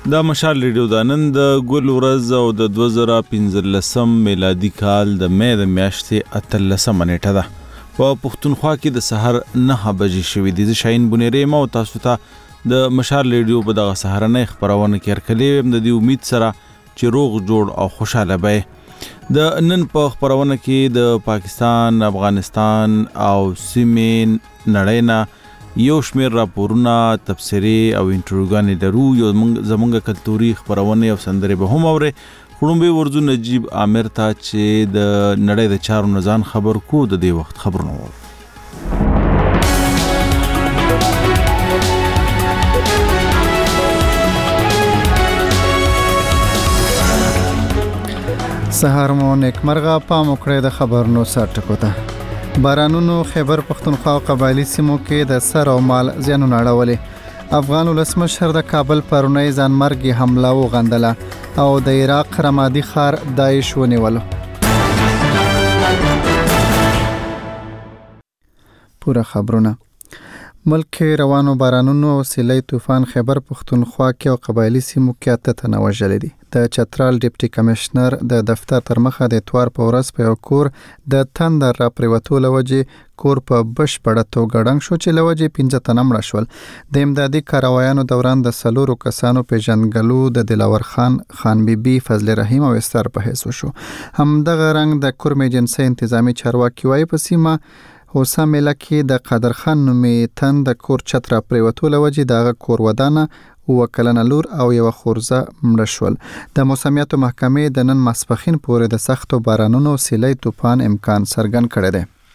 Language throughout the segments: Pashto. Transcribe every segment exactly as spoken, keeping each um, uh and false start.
دا مشال ریډیو دا نن د ګل ورځ او د دوه زره پنځلسم میلادي کال د مې د میاشتې اتلسمه نیټه ده. په پښتونخوا کې د سحر نهه بجې شوې دي. زه شاهین بونیری ما او تاسو ته د مشال ریډیو په دغه سهارنۍ خپرونه کې هرکلی ویم د دې امید سره چې روغ جوړ او خوشاله به. د نن په خپرونه کې د پاکستان، افغانستان او سیمې نړۍ نه یو شمیر راپورونه، تبصرې او انټروګانې لرو. یو زمونږ کلتوري خپرونه او سندرې به هم اورئ. خړومبې ورځو نجیب عامر ته چې د نړۍ د چارو نه ځان خبر کو د دې وخت خبرونه وو. سهار مو نیکمرغه. پام وکړئ د خبرونو سر ټکو ته. بارانونو خیبر پښتونخوا او قبایلی سیمو کې د سر او مال زیانونه اړولې. افغان ولسمشر د کابل پرونی ځانمرګي حمله وغندله او د عراق رمادي ښار داعش ونیولو. پوره خبرونه. ملک روانو بارانونو او سیلۍ طوفان خیبر پښتونخوا کې او قبایلی سیمو کې اته تنه وژلي دي. د چترال ډیپټي کمشنر د دفتر تر مخه د اتوار په ورځ په یو کور د تندر را پریوتو لوجې کور په بشپړه توګه ړنګ شو چې لوجې پنځه تنه مړه شول. د امدادي کاروایانو دوران د څلورو کسانو پیژندګلو د دلاور خان، خان بیبي، فضل رحیم او استر په حیث وشو. همدغه رنګ د کورم ایجنسۍ انتظامی چارواکي وایي په سیمه هوسا میله کې د قادر خان نومې تن د کور چت را پریوتو لوجې دغه کور ودانه اوه کلنه لور او یوه خورزه مړه شول. د موسمیاتو محکمې د نن ماسپښین پورې د سختو بارانونو سیلۍ طوفان امکان څرګند کړی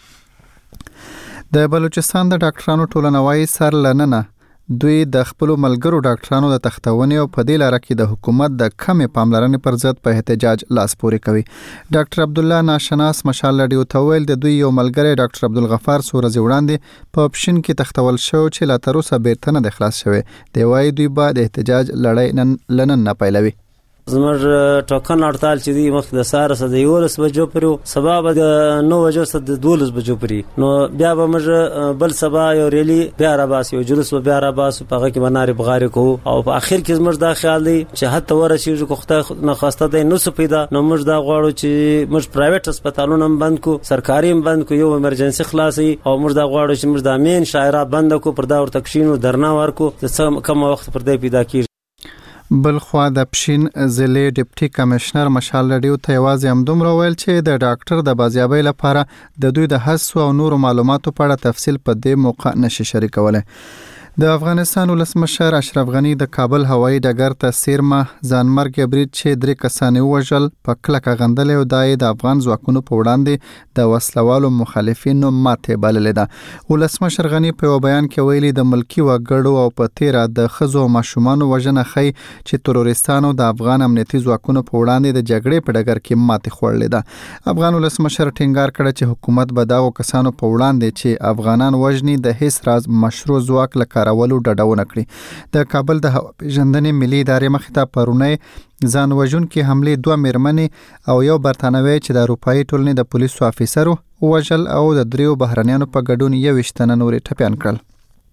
دی. د بلوچستان د ډاکټرانو ټولنه وایي سر لننه دوی د خپلو ملګرو ډاکټرانو د تختونې او په دې لاره کې د حکومت د کمې پاملرنې پر ضد په احتجاج لاس پورې کوي. ډاکټر عبدالله ناشناس مشال ریډیو ته ویل د دوی یو ملګری ډاکټر عبدالغفار څو ورځې وړاندې په اپشن کې تختول شو چې لا تر اوسه بیرته نه دی خلاص شوی. دی وایي دوی به د احتجاج لړۍ نن لنن نه پیلوي. زموږ ټاکن هړتال چې دی مخکې د سهار څخه د یولس بجو پورې، سبا به د نو بجو څخه د دولس بجو پورې، نو بیا به موږ بل سبا یو ریلی بیا راباسو، یو جلوس به بیا راباسو، په هغه کې به نارې بغارې کوو او په اخر کې زموږ دا خیال دی چې حتی ورسېږو که خدای ناخواسته دی نو څه پیدا، نو موږ دا غواړو چې موږ پرایویټ هسپتالونه هم بند کړو، سرکاري هم بند کړو، یو ایمرجنسي خلاص او موږ دا غواړو چې موږ د امین شاعرات بند کړو، پر دا ورته کښینو، درنا ورکړو، د څه کم وخت پر دې پیدا کېږي. بل خوا د پښین ضلع ډیپټي کمشنر مشال ریډیو ته یوازې همدومره ویل چې د ډاکټر د بازیابۍ لپاره د دوی د هڅو او نورو معلوماتو په اړه تفصیل په دې موقع نشي شریکولی. د افغانستان ولسمشر اشرف غنی د کابل هوایي ډګر ته سیرمه ځانمرګي برید چې درې کسان وژل په کلکه غندلې او دای د افغان ځواکونو په وړاندې د وسلوالو مخالفینو ماته بللې ده. ولسمشر غنی په بیان کې ویلي د ملکی وګړو او په تیرا د خزو ماشومان وژنه خي چې تروریستانو د افغان امنیتي ځواکونو په وړاندې د جګړې په ډګر کې ماته خوړلې ده. افغان ولسمشر ټینګار کړ چې حکومت به داو کسانو په وړاندې چې افغانان وژني د هیڅ راز مشروع ځواک لکه ولو ډډونه کړی. د کابل د هوا پیژندنې ملي ادارې مخې ته پرونی ځان وژونکي حملې دوه میرمنې او یو برتانوي چې د اروپایي ټولنې د پولیسو افیسر وژل او د دریو بهرنیانو په ګډون یوویشت تنه نورې ټپیان کړل.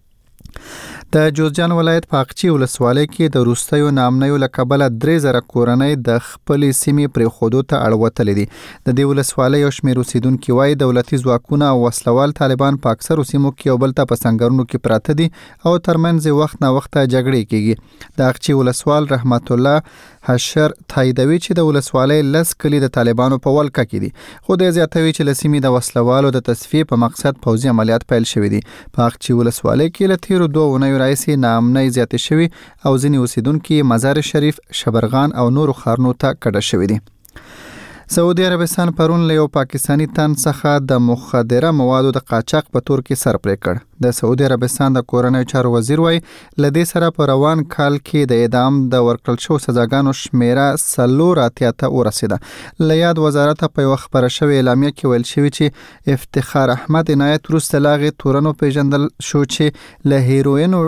د جوزجان ولایت په اقچی ولسوالۍ کې د روستیو نامنیو له کبله درې زره کورنۍ د خپلې سیمې پرېښودو ته اړوتلې دي. د دې ولسوالۍ یو شمېر اوسیدونکي وایي دولتي ځواکونه او وسلوال طالبان په اکثرو سیمو کې یو بل ته په سنګرونو کې پراته دي او ترمنځ وخت نه وخت جګړې کېږي. د اقچی ولسوال رحمت الله حشر تاییدوي چې د ولسوالۍ لس کلي د طالبانو په ولکه کې دي، خو د زیاتوي چې له سیمې د وسلوالو د تصفیې په مقصد پوځي عملیات پیل شوي دي. په اقچی ولسوالۍ کې له تیرو دوه اونیو راهیسې ناامنۍ زیاتې شوي او ځینې اوسیدونکي مزار شریف، شبرغان او نورو ښارونو ته کډه شوي دي. سعودي عربستان پرون له یو پاکستانی تن څخه د مخدره موادو د قاچاق په تور کې سر پرې کړ. د سعودي عربستان د کورنیو چارو وزیر وایي له دې سره په روان کال کې د اعدام د ورکړل شو سزاګانو شمیره څلور اتیا ته ورسېده. له یاد وزارت په یوه خپره شوې اعلامیه کې ویل شوي چې افتخار احمد عنایت وروسته له هغې تورنو پیژندل شو چې له هیروینو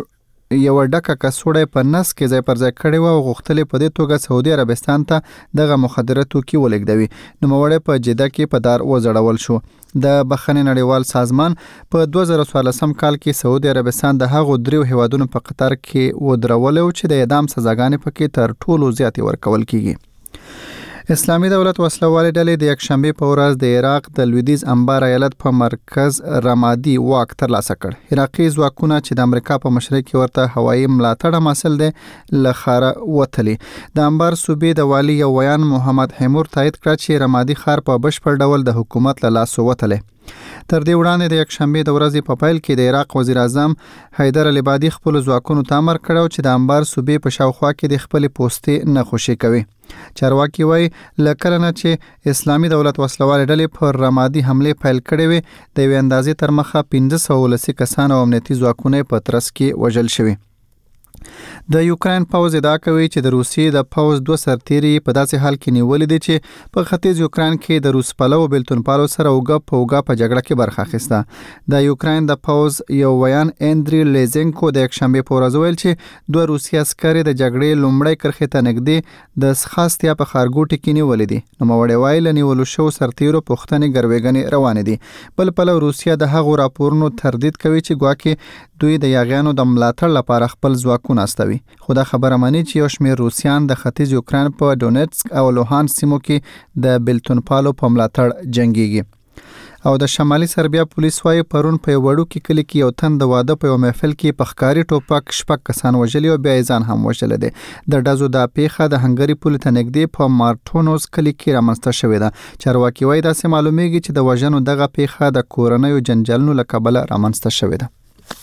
یو ډکه کڅوړه په نس کې ځای پر ځای کړې و او غوښتلې په دې توګه سعودي عربستان ته دغه مخدره توکي ولېږدوي. نوموړی په جده کې په دار وځړول شو. د بخښنې نړیوال سازمان په دوه زره څوارلسم کال کې سعودي عربستان د هغو دریو هیوادونو په قطار کې ودرولو چې د اعدام سزاګانې پکې تر ټولو زیاتې ورکول کیږي. اسلامي دولت وسلوالې ډلې د یکشنبه په ورځ د عراق د لویدیز انبار ایالت په مرکز رمادي واک ترلاسه کړ. عراقي ځواکونه چې د امریکا په مشرۍ کې ورته هوایي ملاتړ مسل دي لخره وتلي. د انبار صوبې د والی یو ویان محمد حمور تایید کړ چې رمادي ښار په بشپړ ډول د حکومت له لاسه وتلی. تر دې وړاندې د یکشنبه د ورځې په پیل کې د عراق وزیر اعظم حیدر العبادي خپل ځواکونو ته امر کړو چې د انبار صوبې په شاوخوا کې د خپل پوستې نه خوشي کوي. چارواکي وایي لکه نه چې اسلامي دولت وسلوالې ډلې پر رمادي حمله پیل کړې وي د یوې اندازې تر مخه پنځه سوه ولسي کسان او امنیتي ځواکونه په ترڅ کې وژل شوي. د یوکرين پوز ادعا کوي چې د روسیې د پوز دوه سرتیري په داسې حال کې نیولې دي چې په ختیځ یوکرين کې د روس پلو بلتون پالو سره اوګه په اوګه په جګړه کې برخه اخیسته. د یوکرين د پوز یو ویان اندري لیزنکو د یکشنبه په ورځ ویل چې دوه روسي عسکر د جګړې لومړی کرخه ته نږدې د سخاستیا په خارګوټ کې نیولې دي. نو موړې وایي لنیول شو سرتیرو پښتنې ګروېګنې روان دي. بل پلو روسیا د هغو راپورونو تردید کوي چې ګواکې دوی د یاغیانو د ملاتړ لپاره خپل ځواکونه استوي. خو دا خبره مانی چې یو شمېر روسیان د ختیځ یوکرين په ډونټسک او لوهان سیمو کې د بلتون پالو په ملاتړ جنگيږي. او د شمالي سربیا پولیس وايي پرون په وړو کې کلی کې یو تن د واده په یو محفل کې په ښکاری ټوپک شپږ کسان وژلي او بیا ځان هم وژل دي. د ډزو د پیښه د هنګری پولیس ته نږدې په مارټونوس کلی کې رامنځته شوې ده. چارواکي وايي دا سم معلومیږي چې د وژنو دغه پیښه د کورنۍ جنجالونو له کبله رامنځته شوې ده.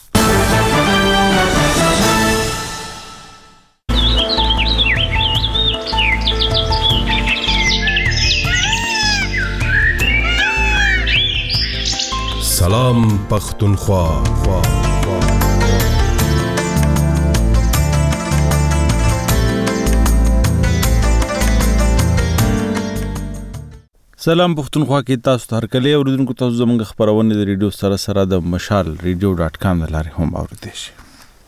سلام پختونخوا. سلام پختونخوا کې تاسو ته هرکلی اوریدونکو تاسو زموږ خبرونه د ریډیو سره سره د مشال ریډیو ډاټ کام د لارې هم اوریدئ شئ.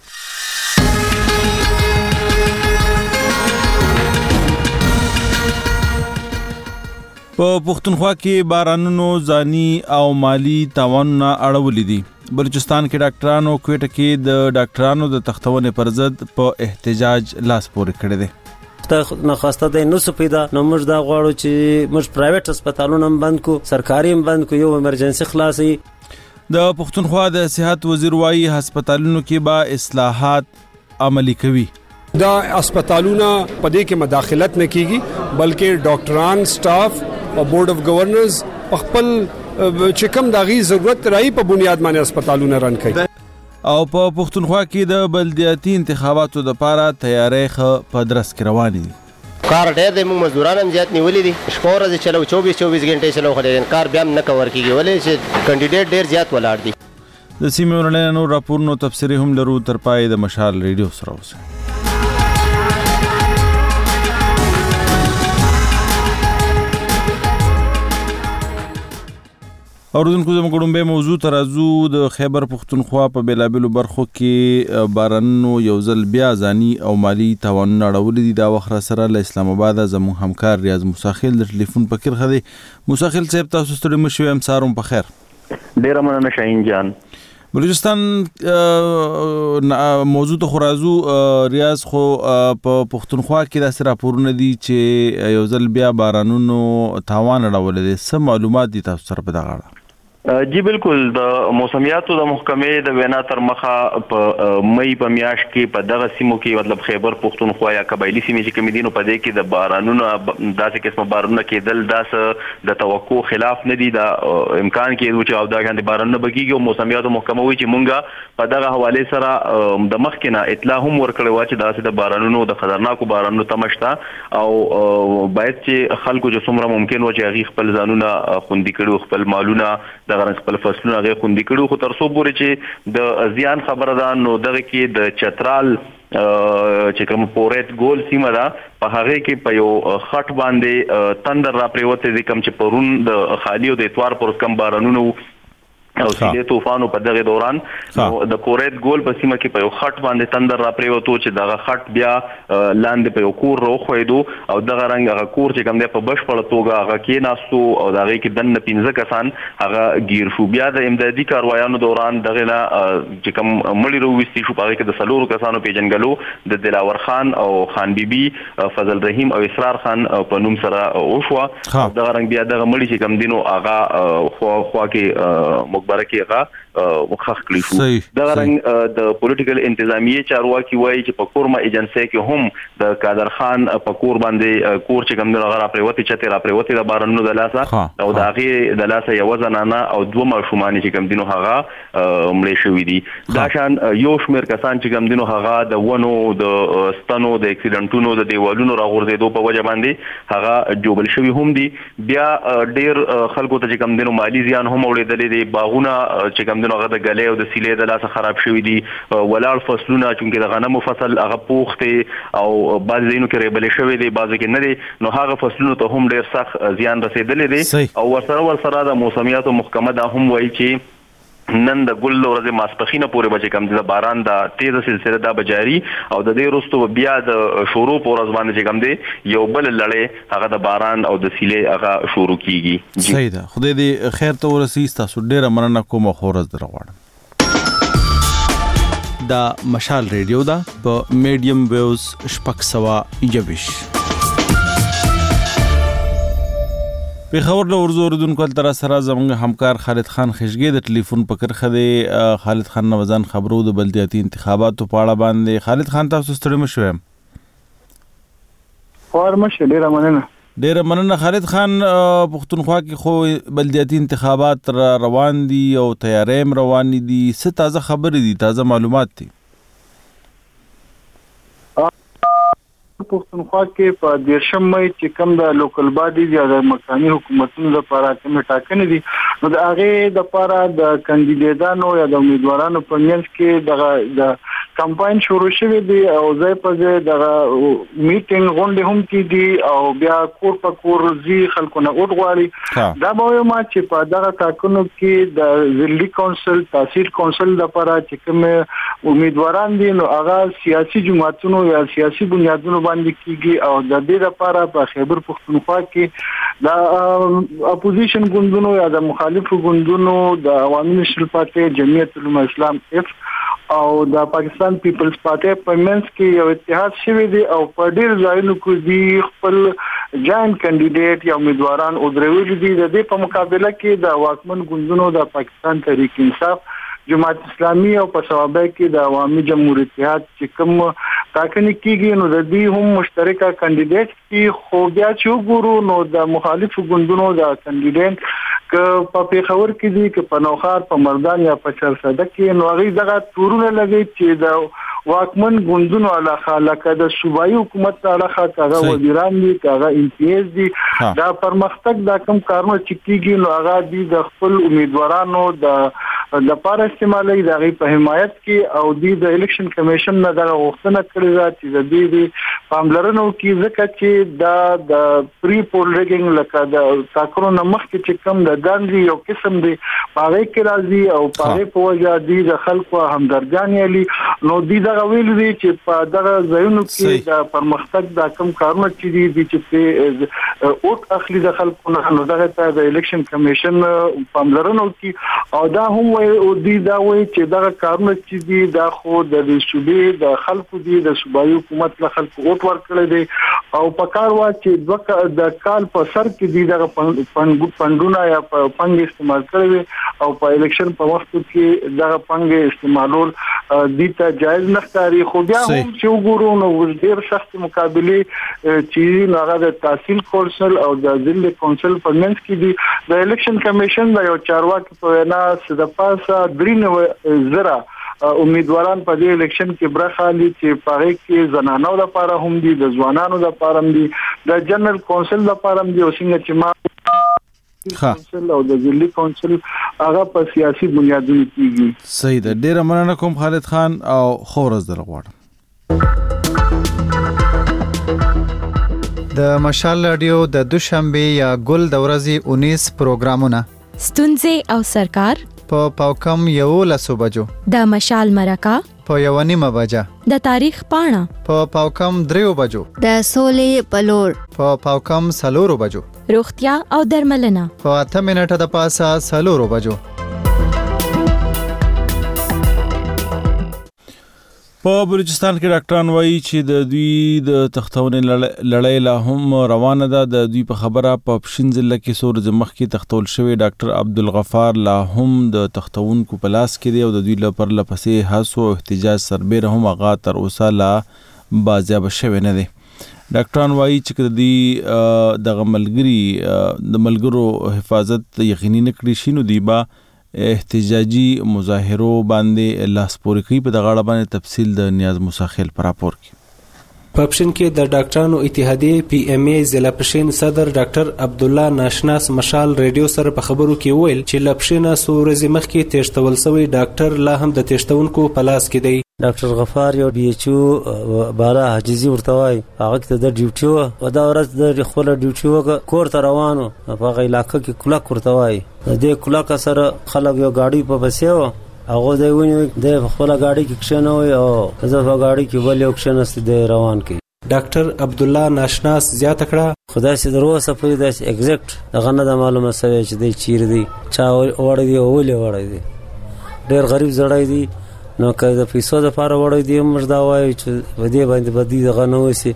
په پښتونخوا کې بارانونو ځاني او مالی تاوانونه اړولې دي. بلوچستان کې ډاکټرانو کوټه کې د ډاکټرانو د تختونې پر ضد په احتجاج لاس پورې کړی دی. ته نخواسته دی نو سپیدا نو موږ دا غواړو چې موږ پرایویټ هسپتالونه هم بند کو، سرکاري هم بند کو، یو ایمرجنسي خلاصي. د پښتونخوا د صحت وزیر وايي هسپتالونو کې با اصلاحات عملي کوي. دا هسپتالونه په دې کې مداخلت نه کیږي بلکې ډاکټران، سټاف او بورډ اف گورنرز خپل چې کوم دغه ضرورت راي په بنیاد باندې هسپتالونه رن کوي. او په پښتونخوا کې د بلدیاتي انتخاباتو لپاره تیاری په درس کې روان دي. کار ډېر د موږ مزدوران هم زیات نیولې دي. شپه ورځ چلو چوبیس چوبیس غنټې چلو خو کار بیا نه کور کیږي ولې چې کینډیډیټ ډېر زیات ولاړ دي. د سیمې ورننو راپورونو تفسیری هم لرو تر پای د مشال ریډیو سره اوسئ. اوردونکو زموږ کومبه موضوع ترازو د خیبر پختونخوا په بیلابلو برخو کې بارانونو یو ځل بیا ځاني او مالی تاوانونه اړولې دي. دا وخت سره له اسلام آباد زموږ همکار ریاض موساخیل د ټلیفون پکې خدي. موساخیل صاحب تاسو ستړي مشوي هم سارم په خیر. ډیر مننه شاهین جان. بلوچستان موضوع ته خرازو ریاض خو په پختونخوا کې د سره راپورونه دي چې یو ځل بیا بارانونو تاوان اړولې دي. څه معلومات دي تاسو سره په دغه اړه؟ جی بالکل د موسمیاتو د محکمې د وینا تر مخه په مې په میاشت کې په دغه سیمو کې مطلب خیبر پختونخوا یا قبایلی سیمې چې کوم دي نو په دې کې د بارانونو داسې قسمه بارانونه کېدل داس د توقع خلاف نه دي. دا امکان کې چې او دا غند بارانونه بګیږي او موسمیاتو محکمه وایي چې مونږه په دغه حواله سره د مخکنه اطلاع هم ورکړی و چې داسې د بارانونو د خطرناکو بارانونو تمشتا او باید چې خلکو چې څومره ممکن و چې هغه خپل ځانونه خوندي کړي، خپل مالونه د غرض خپل فصلونه هغه خوندي کړي. خو تر څو پورې چې د زیان خبره ده نو دغه کې د چترال چې کوم پورت ګول سیمه ده په هغه کې په یو خټ باندې تندر را پریوته دي کوم چې پرون د خالی او د اتوار پر کم بارانونو او سیلې طوفانو په دغه دوران د کوریت ګول په سیمه کې په یو خټ باندې تندر را پریوتو چې دغه خټ بیا لاندې په یو کور راخویدو او دغه رنګ هغه کور چې کوم دی په بشپړه توګه هغه کې ناستو او دغه کې دنه پنځه کسان هغه گیر شو. بیا د امدادي کاروایانو دوران دغه نه چې کوم مړي وروستي شو په هغه کې د څلورو کسانو پیژنګلو د دلاور خان او خان بیبي فضل رحیم او اسرار خان په نوم سره وشو. دغه رنګ بیا دغه مړي چې کوم دینو هغه خو خو کې برکه هغه مخخ کړی شو. دا رنګ د پولیټیکل انتظامیه چارواکي وایي چې په کورما ایجنسی کې هم د قادر خان په کور باندې کور چې کوم دغه را پریوتی چته را پریوتی د بارنو د لاسه او د هغه د لاسه یو زنانه او دوه ماشومان چې کوم دینو هغه مړ شوی دي. دا شان یو شمېر کسان چې کوم دینو هغه د ونو د ستنو د اکسیډنټونو د دیوالونو را غورځېدو په وجه باندې هغه جوبل شوی هم دي. بیا ډیر خلکو ته چې کوم دینو مالی زیان هم اورېدلې دي. باغونه چې کوم دغه د غلې او د سیلې د لاسه خراب شوی دي. ولاړ فصلونه چې د غنمو فصل هغه پوخته او بعض دینو کې ریبل شوی دي بعض کې نه دي نو هغه فصلونو ته هم ډیر سخت زیان رسیدلې دي. او ورسره ورسره د موسمیاتو محکمه دا هم وایي چې نن د ګل ورځې ماسپخینه پورې بچ کم د باران د تیزه سلسله دا بجاری او د دې وروسته بیا د شروع پورز باندې چې کم دی یو بل لړې هغه د باران او د سیلې هغه شروع کیږي. صحیح ده. خدای دې خیر ته ورسي. تاسو ډیره مننه کوم. خورز درغواړم. دا مشال ریډیو دا په میډیم ویوز شپږ سوه یویش په خبر له ورزور دن کول تر سره زموږ همکار خالد خان خشګي د ټلیفون پکر خده. خالد خان نوزان خبرو د بلدیاتي انتخاباتو په اړه باندې. خالد خان تاسو ستړي مشوم. فارمشه ډیره مننه. ډیره مننه خالد خان. پښتونخوا کې خو بلدیاتي انتخابات را روان دي او تیاریم روان دي. څه تازه خبرې دي؟ تازه معلومات دي؟ پښتونخوا کې په دیرشم مې چې کوم د لوکل باډي یا د مکاني حکومتونو لپاره کوم ټاکنې دي نو د هغه د لپاره د کاندیدانو یا د امیدوارانو په منځ کې د کمپاین شروع شوی دی او ځای په ځای د میټینګ غونډې هم کیږي او بیا کور په کور زی خلکو نه وډ غواړي. دا به ما چې په دغه ټاکنو کې د ضلعي کونسل تحصیل کونسل لپاره چې کوم امیدواران دي نو هغه سیاسي جماعتونو یا سیاسي بنیادونو باندې کیږي او د دې لپاره په خیبر پښتونخوا کې د اپوزیشن ګوندونو یا د مخالفو ګوندونو د عوامي نشل پارټي جمعیت العلماء اسلام اف او د پاکستان پیپلز پارټي په منځ کې یو اتحاد شوی دی او په ډیر ځایونو کې دی خپل جاینټ کینډیډیټ یا امیدواران او درولي دي. د دې په مقابله کې د واکمن ګوندونو د پاکستان تحریک انصاف جماعت اسلامي او په صوابه کې د عوامي جمهوریت اتحاد چې کوم ټاکنې کیږي نو د دې هم مشترکه کینډیډیټ کې خو بیا چې وګورو نو د مخالفو ګوندونو د کینډیډیټ ک په پیښور کې دي ک په نوخار په مردان یا په چرسده کې نو هغه دغه تورونه لګي چې د واکمن ګوندونو علاقه لکه د صوبایي حکومت علاقه کاغه وزیران دي کاغه امتیاز دي دا پرمختګ دا کم کارونه چې کیږي نو هغه دي د خپل امیدوارانو د د پاره استعمالي د غي په حمایت کې او د الیکشن کمیشن نه د غوښتنه کړې ده چې د دې پاملرنه کې ځکه چې دا د پری پول ریګینګ لکه د تاکرو نمخ کې چې کم د ګاندي یو قسم دی پاره کې راځي او پاره په وجه دي د خلکو همدرداني علي نو دي دا ویل دي چې په دغه ځایونو کې د پرمختګ د کم کارونه چې دي چې اوټ اخلي د خلکو نه دغه ته د الیکشن کمیشن پاملرنه کې او دا هم او دي دا وایي چې دا کارونه چې دي دا خو د صوبې د خلکو دي د صوبایي حکومت له خلکو ووټ ورکړي دي او په کار وا چې دوه د کال په سر کې دي دا پندونه یا په پنګ استعمال کړي او په الیکشن په وخت کې دا پنګ استعمالول دي ته جایز نه ښکاري. خو بیا هم چې وګورو نو ډېر سخت مقابله چې هغه د تحصیل کونسل او د ضلع کونسل په منځ کې دي د الیکشن کمیشن د یو چارواکي په وینا د پاسه درې زره امیدواران په دې الیکشن کې برخه لري چې په هغه کې زنانو لپاره هم دي د ځوانانو لپاره هم دي د جنرال کونسل لپاره هم دي او څنګه چې ما کونسل او د ضلعي کونسل هغه په سیاسي بنیادونو کېږي. صحیح ده. ډیره مننه کوم خالد خان او خورز درغواړم. د مشال رادیو د دوشنبه یا ګل د ورځې انیس پروګرامونه ستونزې او سرکار په پاوکم یولسو بجو د مشال مرکه په یو نیمه بجه د تاریخ پاڼه په پاوکم دریو بجو د سولې پلور په پاوکم سلورو بجو روغتیا او درملنه په اته منټه د پاسه سلورو بجو. په بلوچستان کې ډاکټران وایي چې د دوی د تختونې لړۍ لا هم روانه ده. د دوی په خبره په پښین ضلع کې څو ورځې مخکې تختول شوی ډاکټر عبدالغفار لا هم د تختونکو په لاس کې دی او د دوی له پرله پسې هڅو او احتجاج سربیره هم هغه تر اوسه لا بازیابه شوی نه دی. ډاکټران وایي چې د دوی دغه ملګري د ملګرو حفاظت یقیني نه کړي شي نو دوی به احتجاجي مظاهرو باندې لاس پورې کوي. په دغه اړه باندې تفصیل د نیاز موسی خیل پر راپور کې. په پښین کې د ډاکټرانو اتحادیه پی ایم ای ضلع پښین صدر ډاکټر عبد الله ناشناس مشال ریډیو سره په خبرو کې ویل چې لپښینه سورزي مخکې تېشتول شوی ډاکټر لا هم د تېشتونکو په لاس کې دی. ډاکټر غفار یو بي ایچ او بالا حاجزي ورته وای هغه ته د ډیوټي و دا ورځ د خپل ډیوټي و کور ته روانو په هغه علاقې کې کلک ورته وای د دې کلک سره خلک یو گاډي په بسیو هغه دی ونی د خپل گاډي کې کښنوي او زه په گاډي کې ول یو کښنست د روان کی. ډاکټر عبد الله ناشناس زیاته کړه خدای سي دروسه په دې ایگزیکټ دغه نه معلومه سوي چې د چیر دی چا وړ دی اولې وړ دی ډېر غریب زړای دی نو که د پیسو د پاره وړي دی موږ دا وایو چې ودی باندې بدی دغه نه وسی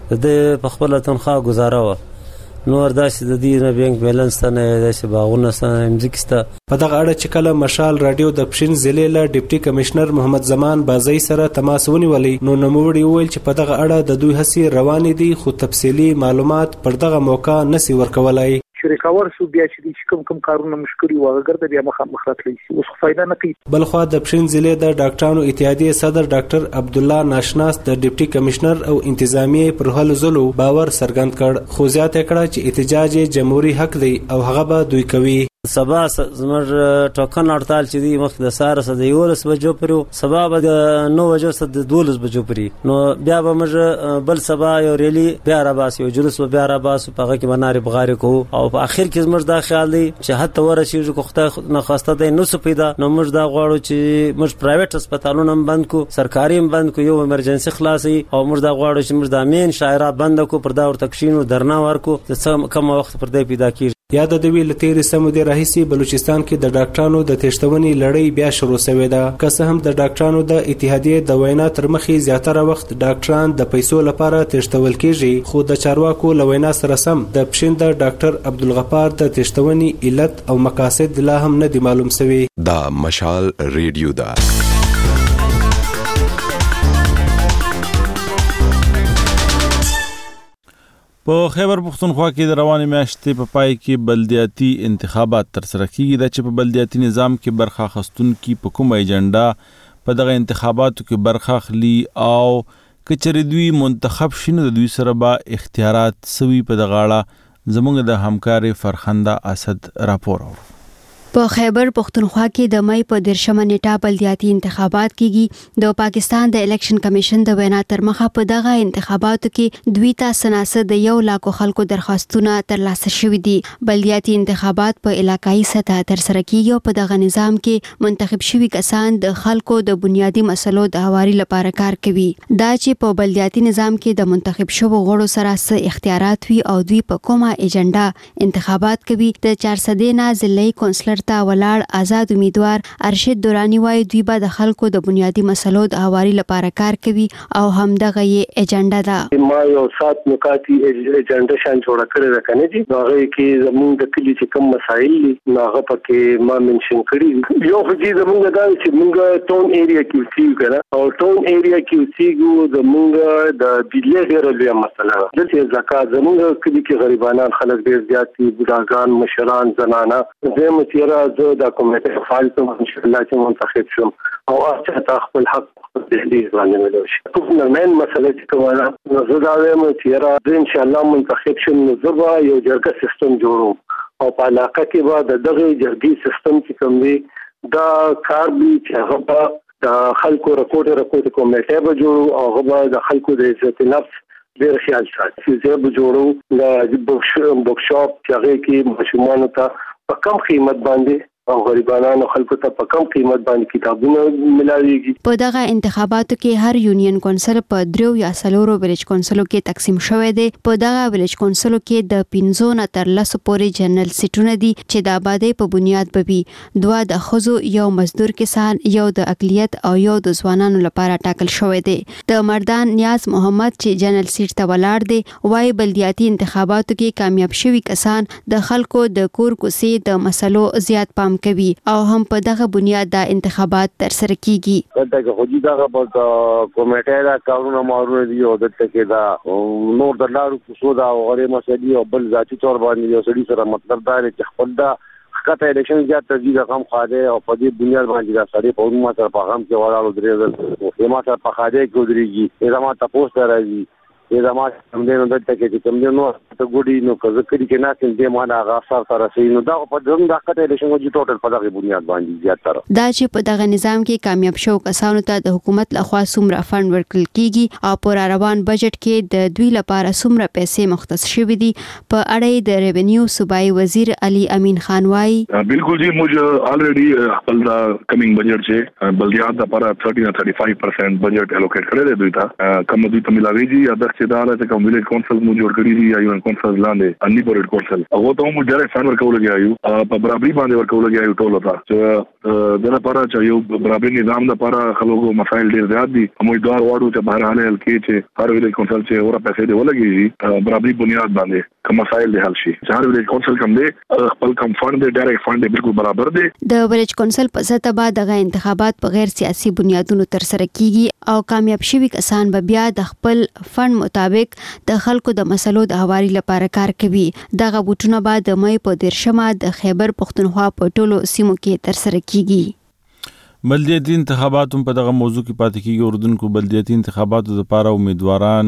د په خپل تنخواه گزاره و نور داسې د دې نه بانک بیلانس نه داسې باغونه سره امزکسته. په دغه اړه چې کله مشال رادیو د پښین ضلع له ډیپټي کمشنر محمد زمان بازی سره تماس ونیولی نو نوموړي وویل چې په دغه اړه د دوی هڅې روانې دي خو تفصیلي معلومات پر دغه موقع نسی ورکولای. ریکاور شو بیا چې کوم کوم کارونه مشکوري واګرد بیا مخ مخرت لشي اوس فائدہ نه کوي. بلخو د پښین ضلع د ډاکټرانو اتحادیه صدر ډاکټر عبد الله ناشناس د ډیپټي کمشنر او انتظامیه پر هلو زلو باور څرګند کړ خو زیاته کړه چې احتجاج جمهوریت حق دی او هغه به دوی کوي. سبا زمر ټوکن هړتال چې دی مخ د سار سره د یولس بجو پرو سبا به د نو بجو سره د دولس بجو پري نو بیا به موږ بل سبا یو ریلی بیا را باس یو جلوس بیا را باس په هغه کې مناري بغاری کو او په اخر کې موږ دا خیال دی چې حتی ورشي کو خدای نه خواسته دی نو څه پیدا نو موږ دا غواړو چې موږ پرایویټ هسپتالونه بند کو سرکاري بند کو یو ایمرجنسي خلاصي او موږ دا غواړو چې موږ د امین شاعرا بند کو پر دا ورته کښینو درنا ورکو چې کوم وخت پر دې پیدا کیږي. یا د دوی لتیری سمودي راهیسي بلوچستان کې د ډاکټرانو د تېشتونې لړۍ بیا شروع شوې ده. که څه هم د ډاکټرانو د اتحادیه د وینا تر مخې زیاتره وخت ډاکټران د پیسو لپاره تېشتول کیږي خو د چارواکو له وینا سره سم د پښین د ډاکټر عبدالغفار د تېشتونې علت او مقاصد لا هم نه دي معلوم شوي. دا مشال ریډیو ده. په خیبر پختونخوا کې د روانې میاشتې په پای کې بلدیاتي انتخابات ترسره کیږي. دا چې په بلدیاتي نظام کې برخه اخیستونکي په کومه ایجنډا په دغه انتخاباتو کې برخه اخلي او که چېرې دوی منتخب شي نو د دوی سره به اختیارات سوي. په دغه اړه زموږ د همکارې فرخنده اسد راپور اورو. په خیبر پختونخوا کې د مې په دیرشمه نیټه بلدیاتي انتخابات کیږي. د پاکستان د الیکشن کمیشن د وینا تر مخه په دغه انتخاباتو کې دوی ته سناسه د یو لاکو خلکو درخواستونه ترلاسه شوي دي. بلدیاتي انتخابات په علاقايي سطح ترسره کیږي او په دغه نظام کې منتخب شوي کسان د خلکو د بنیادی مسلو د هواري لپاره کار کوي. دا چې په بلدیاتي نظام کې د منتخب شوو غړو سره څه اختیارات وي او دوی په کومه ایجنډا انتخابات کوي. د چار سدینا ضلعي کونسلر ته ولاړ آزاد امیدوار ارشد دورانی وایي دوی به د خلکو د بنیادی مسلو د هواري لپاره کار کوي او همدغه یې ایجنډا ده. ما یو سات نکاتی ایجنډا شان جوړ کړی ده کنه دي هغه کې زموږ د کلی چې کوم مسایل دي هغه پکې ما منشن کړی. یو خو دې زموږ دا چې موږ ټون ایریا کې اوسېږو کنه او ټون ایریا کې اوسېږو زموږ د بجلی ډېر لوی مسله ده. دلته زکات زموږ کلی کې غریبانان خلک ډېر زیات دي بډاګان مشران زنانه زه متیرا زه د کمیټې فعال ته ان شاء الله چې منتخب شم او اته خپل حق دې باندې ملو شي. کومه من مسله چې کومه زه دا وایم چې را ان شاء الله منتخب شم نو زه یو جرګه سیستم جوړوم او په علاقه کې به د دغه جرګې سیستم چې کوم دی دا کار به چې هغه د خلکو رپورټ رپورټ کمیټه به جوړو او هغه د خلکو د عزت نفس ډیر خیال ساتي. چې به جوړو د بوک شاپ چې هغه کې ماشومان ته په کم قیمت باندې او غریبانو خلکو ته په کم قیمت باندې کتابونه ملاويږي. په دغه انتخاباتو کې هر یونین کونسل په دریو یا څلورو ویلیج کونسلو کې تقسیم شوی دی. په دغه ویلیج کونسلو کې د پنځو نه تر لسو پورې جنرال سیټونه دي چې د آبادی په بنیاد به وي. دوه د ښځو، یو مزدور کسان، یو د اقلیت او یو د ځوانانو لپاره ټاکل شوی دی. د مردان نیاز محمد چې جنرال سیټ ته ولاړ دی وايي بلدیاتي انتخاباتو کې کامیاب شوي کسان د خلکو د کور کوڅې د مسلو زیات پام کوي او هم په دغه بنیاد د انتخابات تر سره کیږي. دا خو دي دا په کمیټه دا کارونه مارونه دي او دلته کې دا نور د لارو کوڅو دا غوړې مسلې او بل ذاتي تور باندې یو سړي سره مطلب دا چې خپل دا کته الیکشن زیات ترجیح رقم خاده او په دې بنیاد باندې دا سړي په عموما سره په هم کې وړاندې درې ځل ما سره په خاده کې ودرېږي دا ما تاسو ته راځي دا ما هم دې نو دلته کې چې کوم دې نو ته ګوډي نو کزه کړي کې نه تل دې ما دا غاصر سره سي نو دا په دغه د کته الیکشن وجه ټوټل په دغه بنیاد باندې زیات تر دا چې په دغه نظام کې کامیاب شو کسانو ته د حکومت لخوا څومره فند ورکړل کیږي او پر روان بجټ کې د دوی لپاره څومره پیسې مختص شوې دي په اړه د ریونیو صوبایي وزیر علي امین خان وايي بالکل جی موږ الریډي خپل دا کمینګ بجټ چې بلدیات لپاره thirty to thirty-five percent بجټ الوکیټ کړی دی دوی ته کوم دوی ته ملاويږي یا د څدار ته کوم ویلیج کونسل موږ جوړ کړی دی یا یو کونسل لاندې اني بورډ کونسل هغه ته موږ ډایرکټ فند ورکول کیایو په برابرۍ باندې ورکول کیایو ټول ته چې د لپاره چې یو برابرۍ نظام لپاره خلکو مسایل ډیر زیات دي موږ دوار واړو چې بهر حال کې چې هر ویلیج کونسل چې اورا پیسې دی ولګي برابرۍ بنیاد باندې کوم مسایل دی حل شي چې هر ویلیج کونسل کوم دی خپل کوم فند دی ډایرکټ فند دی بالکل برابر دی. د ویلیج کونسل په سطح باندې دغه انتخابات په غیر سیاسي بنیادونو تر سره کیږي او کامیاب شوي کسان به بیا د خپل فند مطابق د خلکو د مسلو د هواري لپاره کار کوي. دغه بوټونه بعد د مې په دیرشمه د خیبر پښتونخوا په ټولو سیمو کې تر سره کیږي. بلدیاتي انتخابات په دغه موضوع کې پاتې کیږي. اردوونکو بلدیاتي انتخاباتو لپاره امیدواران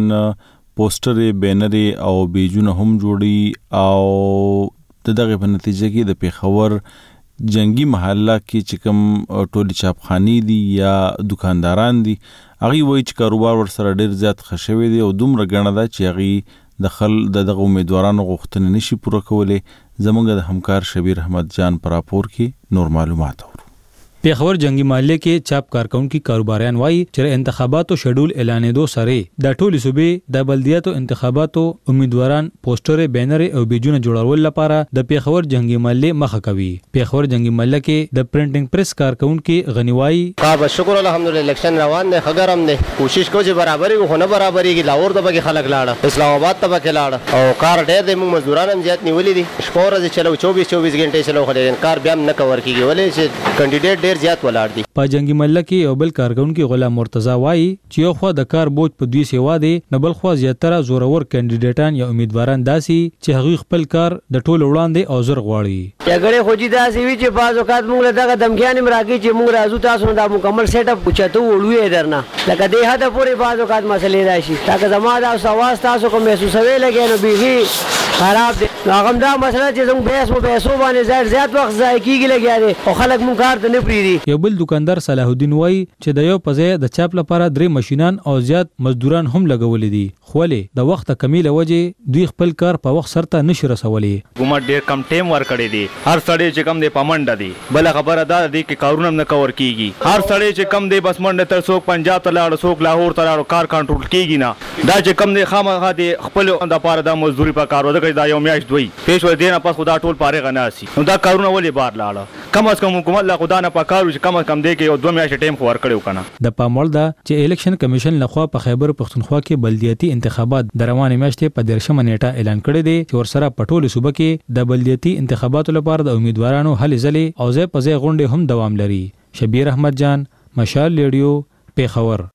پوسټر، بینر او بیجونه هم جوړي او د دغه په نتیجه کې د پیښور جنگي محله کې چې کوم ټولي چاپخاني دي یا دکانداران دي هغه وایي چې کاروبار ور سره ډیر زیات خښوي دي او دومره ګڼه ده چې هغه د خل د دغه امیدوارانو غوښتنې نشي پوره کولی. زمونږ د همکار شبیر احمد جان پر راپور کې نور معلومات اورو. پیښور جنگي محله کې چاپ کارکونکو کاروباریان وایي چې انتخاباتو شیډول اعلانېدو سره د ټولي صوبې د بلدیاتو انتخاباتو امیدواران پوسټر، بینر او بیجونه جوړول لپاره د پیښور جنگي محله مخه کوي. پیښور جنگي محله کې د پرنټینګ پریس کارکونکو غنیوای کا شکر الحمدلله الیکشن روان دی خګرم دی کوشش کوي چې برابرۍ خو نه برابرېږي لاور د بګي خلک لاړه اسلام آباد ته بګي لاړه او کار ډېر دی موږ مزدوران هم زیات نیولې دي شپور ورځې چلو چوبیس چوبیس غنټې چلو خو کار بیا نه کور کیږي ولې چې کینډیډیټ ډېر زیات ولاړ دي. په جنگي محله کې یو بل کارکونکو غلام مرتضی وایي چې یو خو د کار بوج په دوی سیوا دی نه بل خو زیاتره زورور کینډیډیټان یا امیدواران داسي چې هغه خپل کار د ټول وړاندې او زر غواړي. یګړې خو دي داسي وی چې بعض اوقات موږ دغه دمکیان مراکې چې موږ راځو تاسو دا مکمل سیټ اپ پوښتو وړوي درنه لکه دې هدا پورې بعض اوقات مسلې راشي دا زما دا سواس تاسو کوم محسوسوي لګي نو بیخي خراب دي. هغه دا مسله چې زموږ بیس مو بیسو باندې زیات زیات وخت ځای کیږي لګي او خلک مونږ کار ته نه پریدي. یو بل دکاندار صلاح الدین وایي چې د یو پځې د چاپ لپاره درې ماشينان او زیات مزدوران هم لګولې دي خو له د وخت کمیله وجه دوی خپل کار په وخت سره نشي رسولي. حکومت ډیر کم ټیم ور کړی دی هر سړی چې کم دی پمنډ دی بل خبره دا دی چې کارونه نه کور کیږي هر سړی چې کم دی بس منډه تر څوک پنجاب ته لاړ څوک لاهور ته لاړ کار کنټرول کیږي نه دا چې کم دی خامخا دی خپل د لپاره د مزدوري په کار ودا دا یو میاشت دوی پیش ور دینه پس خدا ټول پاره غناسي نو دا کارونه ولې بار لاړه کم از کم حکومت لا خدا نه پکارو چې کم از کم دی کې یو دوه میاشتې ټیم خور کړو کنه. د پاموړ دا چې الیکشن کمیشن لخوا په خیبر پښتونخوا کې بلدیاتي انتخابات د روانې میاشتې په دیرشمه نیټه اعلان کړی دی چې ورسره په ټولو صوبه کې د بلدیاتي انتخاباتو لپاره د امیدوارانو هلې ځلې او ځای په ځای غونډې هم دوام لري. شبیر احمد جان، مشال ریډیو، پیښور.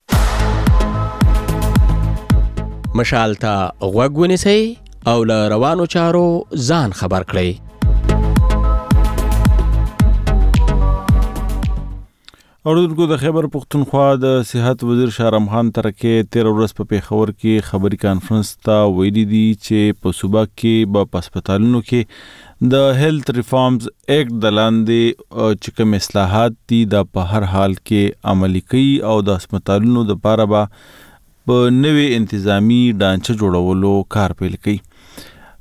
مشال ته غوږ ونیسئ او له روانو چارو ځان خبر کړئ. اوردونکو د خیبر پښتونخوا د صحت وزیر شارم خان ترکه تیر ورځ په پیښور کې خبري کانفرنس ته ویلي دي چې په صوبه کې په هسپتالونو کې د هیلث ریفارمز ایکټ د لاندې چې کوم اصلاحات دي د په هر حال کې عملي کوي او د هسپتالونو د لپاره به په نوې انتظامی ډانچه جوړولو کار پیل کوي.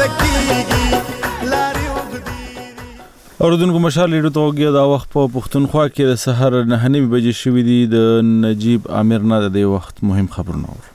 تکیږي لارې اوږدې اوردونکو مشال لیډو ته وګیا دا وخت په پښتونخوا کې د سحر نه نیمې بجې شوې دي. د نجیب عامر نه د دې وخت مهم خبرونه اورو.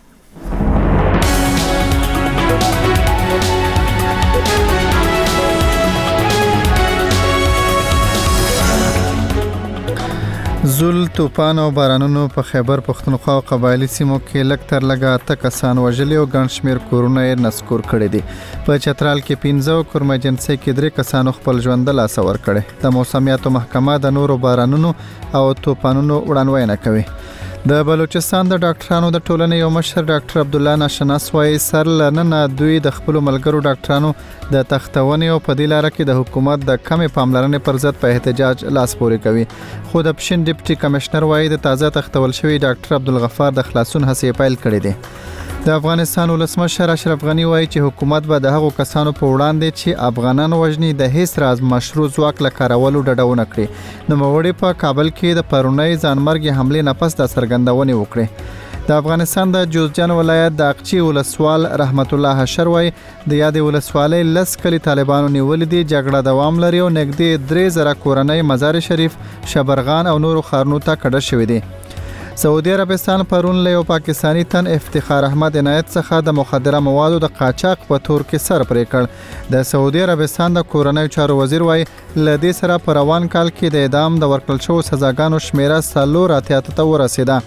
زول توپان او بارانونو په خیبر پښتونخوا او قبایلی سیمو کې لږ تر لږه اته کسان وژلي او ګڼ شمېر کورونه یې نسکور کړي دي. په چترال کې پنځه او کورمجنسۍ کې درې کسانو خپل ژوند له لاسه ورکړی. د موسمیاتو محکمه د نورو بارانونو او توپانونو وړاندوینه کوي. د بلوچستان د ډاکټرانو د ټولنې یو مشر ډاکټر عبدالله ناشناس وايي سر لننه دوی د خپل ملګرو ډاکټرانو د تختونې او په دې لاره کې د حکومت د کمې پاملرنې پر ضد په احتجاج لاس پورې کوي. خو د پښین ډیپټي کمشنر وايي د تازه تختول شوی ډاکټر عبدالغفار د خلاصون هڅې پیل کړې دي. د افغانستان ولسمشر اشرف غنی وايي چې حکومت به د هغو کسانو په وړاندې چې افغانان وژني د هیڅ راز مشروع ځواک له کارولو ډډه ونه کړي. نوموړي په کابل کې د پرونۍ ځانمرګي حملې نه پس د څرګندونې وکړې. د افغانستان د جوزجان ولایت د اقچی ولسوال رحمت الله حشر وايي د یادې ولسوالۍ لس کلي طالبانو نیولې دي. جګړه دوام لري او نږدې درې زره کورنۍ مزار شریف، شبرغان او نورو ښارونو ته کډه شوې دي. سعودي عربستان پرون له یو پاکستانی تن افتخار احمد عنایت څخه د مخدره موادو د قاچاق په تور کې سر پرې کړ. د سعودي عربستان د کورنۍ چارو وزیر وايي له دې سره په روان کال کې د اعدام د ورکړل شوو سزاګانو شمیره څلور اتیا ته ورسېده.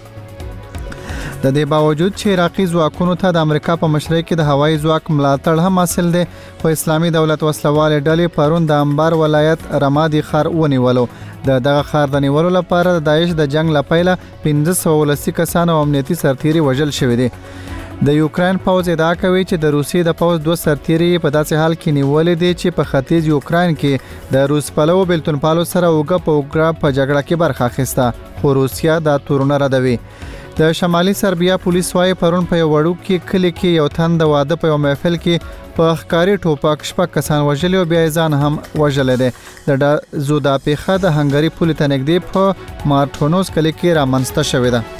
د دې باوجود چې عراقي ځواکونو ته د امریکا په مشرۍ کې د هوایي ځواک ملاتړ هم حاصل دی، خو اسلامي دولت وسلوالې ډلې پرون د انبار ولایت رمادي ښار ونیولو. د دغه ښار د نیولو لپاره د داعش د جنگ له پیله پنځه سوه ولسي کسان او امنیتي سرتیري وژل شوي دي. د یوکرين پوځ ادعا کوي چې د روسیې د پوځ دوه سرتیري په داسې حال کې نیولې دي چې په ختیځ یوکرين کې د روس پلو بلتونپالو سره اوګه په اوګه په جګړه کې برخه اخیسته، خو روسیا دا تورونه ردوي. د شمالي سربیا پولیس وايي پرون په یو وړو کې کلی کې یو تن د واده په یو محفل کې په ښکاري ټوپک شپږ کسان وژلي او بیا ځان هم وژلی دی. د زودا پیښه د هنګري پولې ته نږدې په مارټونوس کلي کې رامنځته شوې ده.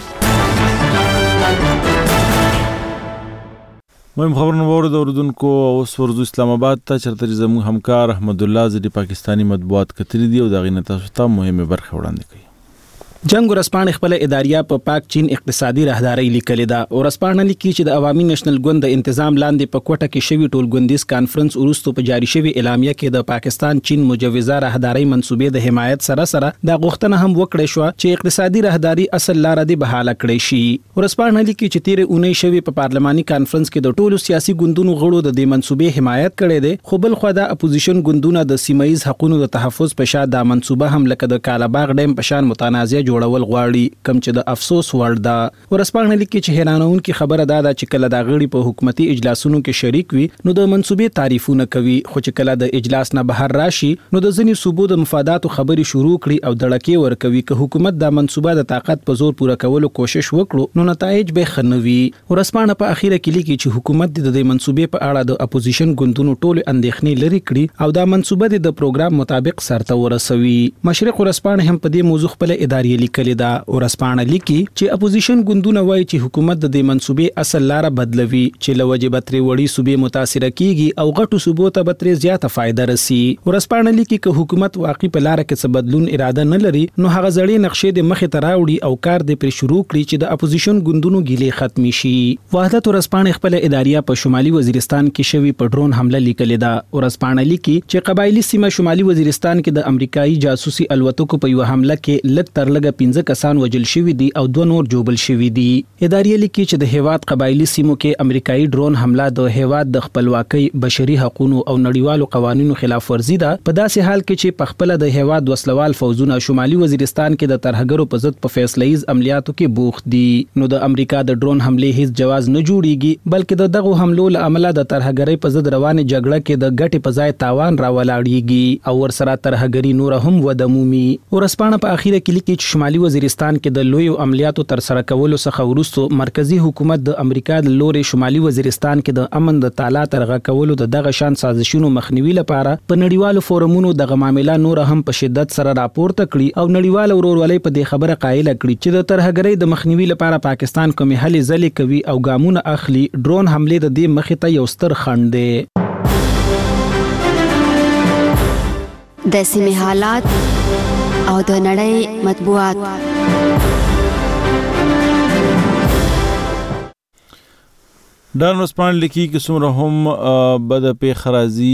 مهم خبرونه وورد اوردونکو. اوس ورځو اسلام آباد ته چرته زموږ همکار احمد الله زدي پاکستانی مطبوعات کتلي دي او د غینه تاسو ته مهمه برخه وړاندې کوي. جنگ ورسپانې خپل اداریه په پاک چین اقتصادي راهداري لیکلې ده. ورسپانې لیکي چې د عوامي نېشنل ګوند د انتظام لاندې په کوټه کې شوی ټولګوندیز کانفرنس وروسته په جاری شوی اعلامیه کې د پاکستان چین مجوزه راهداري منسوبې د حمایت سره سره د غوښتنه هم وکړې شو چې اقتصادي راهداري اصل لار دی بحاله کړې شي. ورسپانې لیکي چې تیر اونۍ شوی په پارلماني کانفرنس کې د ټولو سیاسي ګوندونو غړو د دې منسوبې حمایت کړې ده، خو بل خو د اپوزیشن ګوندونو د سیمایي حقوقو د تحفظ په شان د منسوبه هم لکه د کالاباغ ډیم په شان متنازع جوړول غواړي، کم چې د افسوس وړ ده. ورسپانې لیکي چې حیرانونکې خبره ده چې کله د غړي په حکومتي اجلاسونو کې شریک وي نو د منسوبې تعریفونه کوي، خو چې کله د اجلاس نه بهر راشي نو د ځینې صوبو د مفاداتو خبرې شروع کړي او دړکې ورکوي. که حکومت د منسوبه د طاقت په زور پوره کولو کوشش وکړو نو نتایج به خنوي. ورسپانې په اخیره کې لیکي چې حکومت د دې منسوبې په اړه د اپوزیشن ګوندونو ټول اندېښنې لري کړي او دا منسوبه د پروګرام مطابق سرته ورسوي. مشرق ورسپانې هم په دې موضوع خپل ادارې لیکلې ده. ورسپانې لیکي چې اپوزیشن ګوندونه وایي چې حکومت د دې منسوبې اصل لار بدلوي چې لوجه بتري وړي صوبې متاثر کیږي او غټو صوبو ته بتري زیاته فائدہ رسي. ورسپانې لیکي چې حکومت واقعي په لار کې څه بدلون اراده نه لري نو هغه ځړې نقشې د مخې ته راوړي او کار دې پر شروع کړي چې د اپوزیشن ګوندونو ګیلې ختمي شي. وحدت ورسپانې خپل اداریه په شمالي وزیرستان کې شوی په ډرون حمله لیکلې ده. ورسپانې لیکي چې قبایلی سیمه شمالي وزیرستان کې د امریکایي جاسوسي الوتکو په یو حمله کې لږ تر لږه پنځه کسان وژل شوي دي او دوه نور جوبل شوي دي. ادارې لیکي چې د هیواد قبایلی سیمو کې امریکایي ډرون حمله د هیواد د خپلواکۍ، بشري حقوقو او نړیوالو قوانینو خلاف ورزي ده، په داسې حال کې چې په خپل د هیواد وسلوال فوزونه شمالي وزیرستان کې د ترهګرو په ضد په فیصله‌ایز عملیاتو کې بوخت دي. نو د امریکا د ډرون حمله هیڅ جواز نه جوړیږي، بلکې د دغه حملو له امله د ترهګرۍ په ضد روانه جګړه کې د ګټې په ځای تاوان راولاړیږي او ورسره ترهګری نور هم ودمومي. ورسپانه په اخیره کې لیکي چې شمالي وزیرستان کې د لوی عملیاتو تر سره کولو څخه وروسته مرکزی حکومت د امریکا د لوري شمالي وزیرستان کې د امن د تعالی ترغه کولو د دغه شان سازشونو مخنیوي لپاره په نړیوالو فورمونو د معاملې نور هم په شدت سره راپورته کړي او نړیوال ورورولۍ په دې خبره قایل کړي چې د ترهګرۍ د مخنیوي لپاره پاکستان کومې هلې ځلې کوي او ګامونه اخلي. ډرون حمله د دې مخې ته یو ستر خنډ دی. د سیمې حالات او د نړۍ مطبوعات. ډان وسپان لیکي چې څومره هم بد پیښه راځي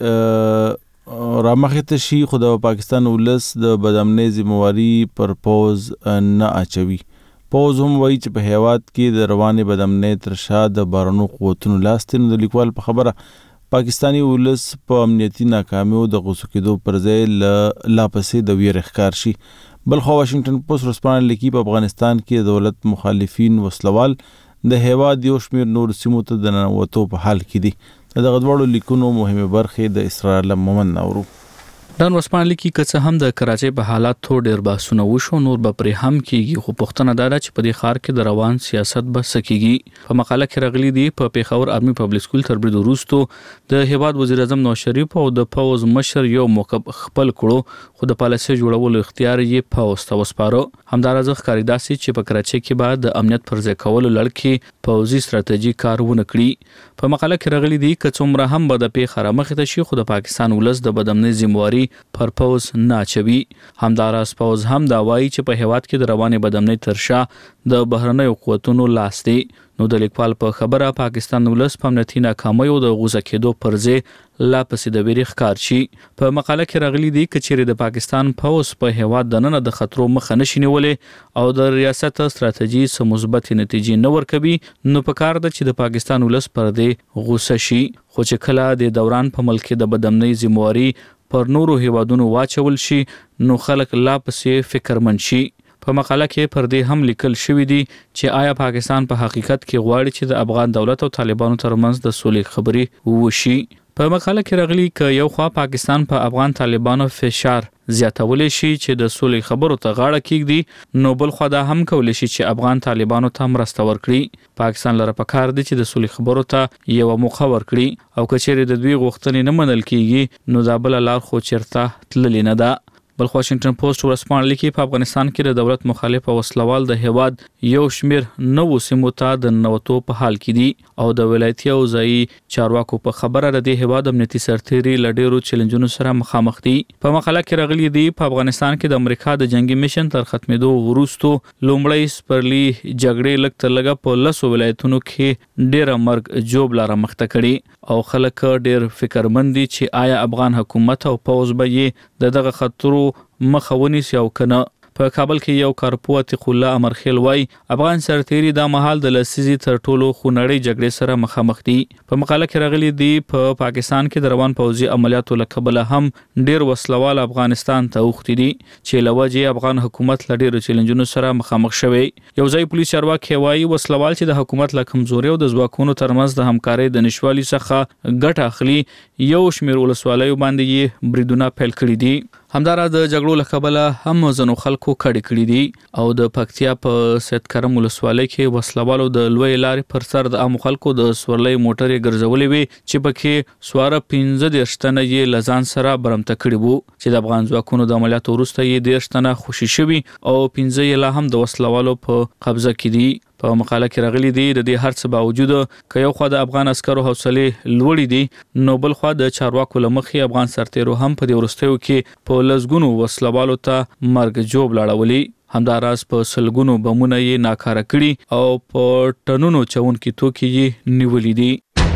رامخې ته شي خو د پاکستان ولس د بدامنۍ ذمہواری پر پوز نه اچوي. پوز هم وایي چې په هیواد کې د روانې بدامنۍ تر شا د بارنو قوتونو لاس دی. نو د لیکوال په خبره پاکستانی ولس په امنیتي ناکامیو د غوسه کېدو پر ځای لا پسې د ویرې ښکار شي. بلخو واشنگټن پوسټ ورځپاڼه لیکي په افغانستان کې د دولت مخالفین وسلوال د هیواد یو شمېر نور سیمو ته د ننوتو په حال کې دي. دغه دواړو لیکونو مهمه برخې د اسرار له مومن اورو. ډان وسپان لیکي که څه هم د کراچۍ په حالات ثو ډیر باسونه وشو نور به پرې هم کیږي خو پښتنه دا ده چې په دې ښار کې د روان سیاست به سکیږي. په مقاله کې راغلي دي په پیښور آرمي پبلک سکول تر برید وروسته د هیواد وزیر اعظم نواز شریف او د پوز مشر یو موقف خپل کړو خو د پالیسي جوړولو اختیار یې پوز ته وسپارو. همدارنګه ښکاري داسې چې په کراچۍ کې بعد د امنیت پر ځای کولو لړ کې پوزي ستراتیژي کارونه کړی. په مقاله کې راغلي دي که څومره هم به د پیښه رامخې ته شي خو د پاکستان ولس د بدامنۍ ذمہواری پر پوز نه اچوي. همداراز پوز هم دا وایي چې په هیواد کې د روانې بدامنۍ تر شا د بهرنیو قوتونو لاس دی. نو د لیکوال په خبره پاکستان ولس په امنیتي ناکامیو د غوسه کېدو پر ځای لا پسې د ویرې ښکار شي. په مقاله کې راغلي دي که چیرې د پاکستان پوز په هیواد دننه د خطرو مخه نشي نیولې او د ریاست ستراتیژي څه مثبت نتیجې نه ورکوي نو پکار ده چې د پاکستان ولس پر دې غوسه شي. خو چې کله د دوران په ملک د بدامنۍ ذمہواری پر نورو هیوادونو واچول شي نو خلک لا پسې فکرمن شي. په مقاله کې پر دې هم لیکل شوی دی چې آیا پاکستان په حقیقت کې غواړي چې د افغان دولت او طالبانو ترمنځ د سولې خبرې وشي. په مقاله کې راغلي ک یو خوا پاکستان په افغان طالبانو فشار زیاتولی شي چې د سولې خبرو ته غاړه کېږدي نو بل خوا دا هم کولی شي چې افغان طالبانو ته مرسته ورکړي. پاکستان لره پکار دی چې د سولې خبرو ته یو موخه ورکړي او که چیرې د دوی غوښتنې نه منل کېږي نو دا بل لار خو چیرته تللی نه ده. بل واشنگټن پوسټ ورسپانه لیکي په افغانستان کې د دولت مخالف او وسلوال د هیواد یو شمیر نو سیمو ته د نوتو په حال کې دي او د ولایتي او ځایي چارواکو په خبره د هیواد امنیتي سرتېري لډیرو چیلنجونو سره مخامخ دي. په مقاله کې راغلي دي په افغانستان کې د امریکا د جنگي میشن تر ختمېدو وروسته لومړی سپرلی جګړې لږ تر لږه په لسو ولایتونو کې ډېر مرګ جوړ لاره مخته کړي او خلک ډېر فکرمند دي چې آیا افغان حکومت او پوز به یې دغه خطرو مخه ونیسي او کنه. په کابل کې یو کارپو عتیق الله امرخیل وای افغان سرتېري د مهال د لسیزي تر ټولو خونړۍ جګړې سره مخامخ دي. په مقاله کې راغلي دي په پا پاکستان کې د روان پوځي عملیاتو لکبله هم ډیر وسلوال افغانستان ته اوختي دي چې لوجه افغان حکومت لډیر چیلنجونو سره مخامخ شوی. یو ځای پولیس چارواکي وای وسلوال چې د حکومت له کمزوري او د ځواکونو ترمنځ د همکارۍ د نشوالي څخه ګټه اخلي یو شمیر ولسوالیو باندې بریدونه پیل کړي دي. همدارا د جګړو له کبله هم ځنو خلکو کډې کړي دي او د پکتیا په سید کرم ولسوالۍ کې وسلوالو د لوی لارې پر سر د عام خلکو د سورلۍ موټرې ګرځولې وي چې پکې سواره پنځه دېرش تنه یې له ځان سره برمته کړي وو چې د افغان ځواکونو د عملیاتو وروسته یې دېرش تنه خوشي شوي او پنځه یې لا هم د وسلوالو په قبضه کې دي. په مقاله کې راغلي دي د دې هر څه باوجود که یو خوا د افغان عسکرو حوصله لوړې دي نو بل خوا د چارواکو لمخې افغان سرتېرو هم په دې وروستیو کې په لزګونو وسلوالو ته مرګ جوړ لاړولي. همداراز په سلګونو بمونه یې ناکاره کړي او په ټنونو چونکي توکي یې نیولې دي.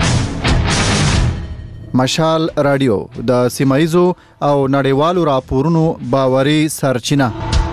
مشال رادیو د سیمایزو او نړیوالو راپورونو باوري سرچینه.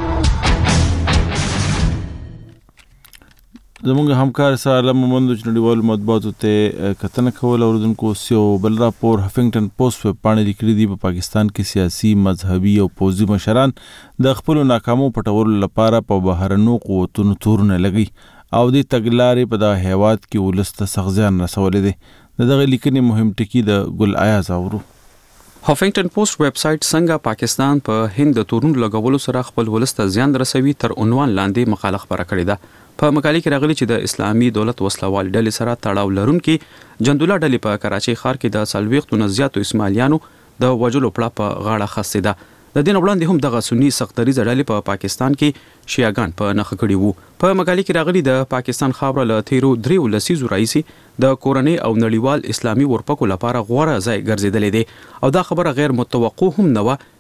زموږ همکار سره مومند چې نړیوالو مطبوعاتو ته کتنه کول اوردونکو سیو بل راپور هفنګټن پوسټ په پاڼه لیکلي دي په پاکستان کې سیاسي مذهبي او پوځي مشران د خپل ناکامو پټولو لپاره په بهرنو قوتونو تورونه لګي او د تګلارې په د هیواد کې ولست سغزيان رسولې دي. دغه لیکنې مهم ټکی د ګل آیاز اورو. هفنګټن پوسټ ویب سټ څنګه پاکستان په پا هند د تورونو لګولو سره خپل ولست زیان رسوي تر عنوان لاندې مقاله خبره کړې ده. په مقالې کې راغلي چې د اسلامي دولت وسلوال ډلې سره تړاو لرونکي جندوله ډلې په کراچۍ ښار کې د څلوېښتو نه زیاتو اسماعیلیانو د وژلو پړه په غاړه خسته ده. د دې نه وړاندې هم دغه سني سختري ډلې په پاکستان کې شیعاګان په نخښه کړي وو. په مقالې کې راغلي د پاکستان خاوره له تیرو دریو لسیزو راځي د کورنۍ او نړیوال اسلامي ورپکو لپاره غوړه ځای ګرځیدلې ده او دا خبره غیر متوقع هم نه و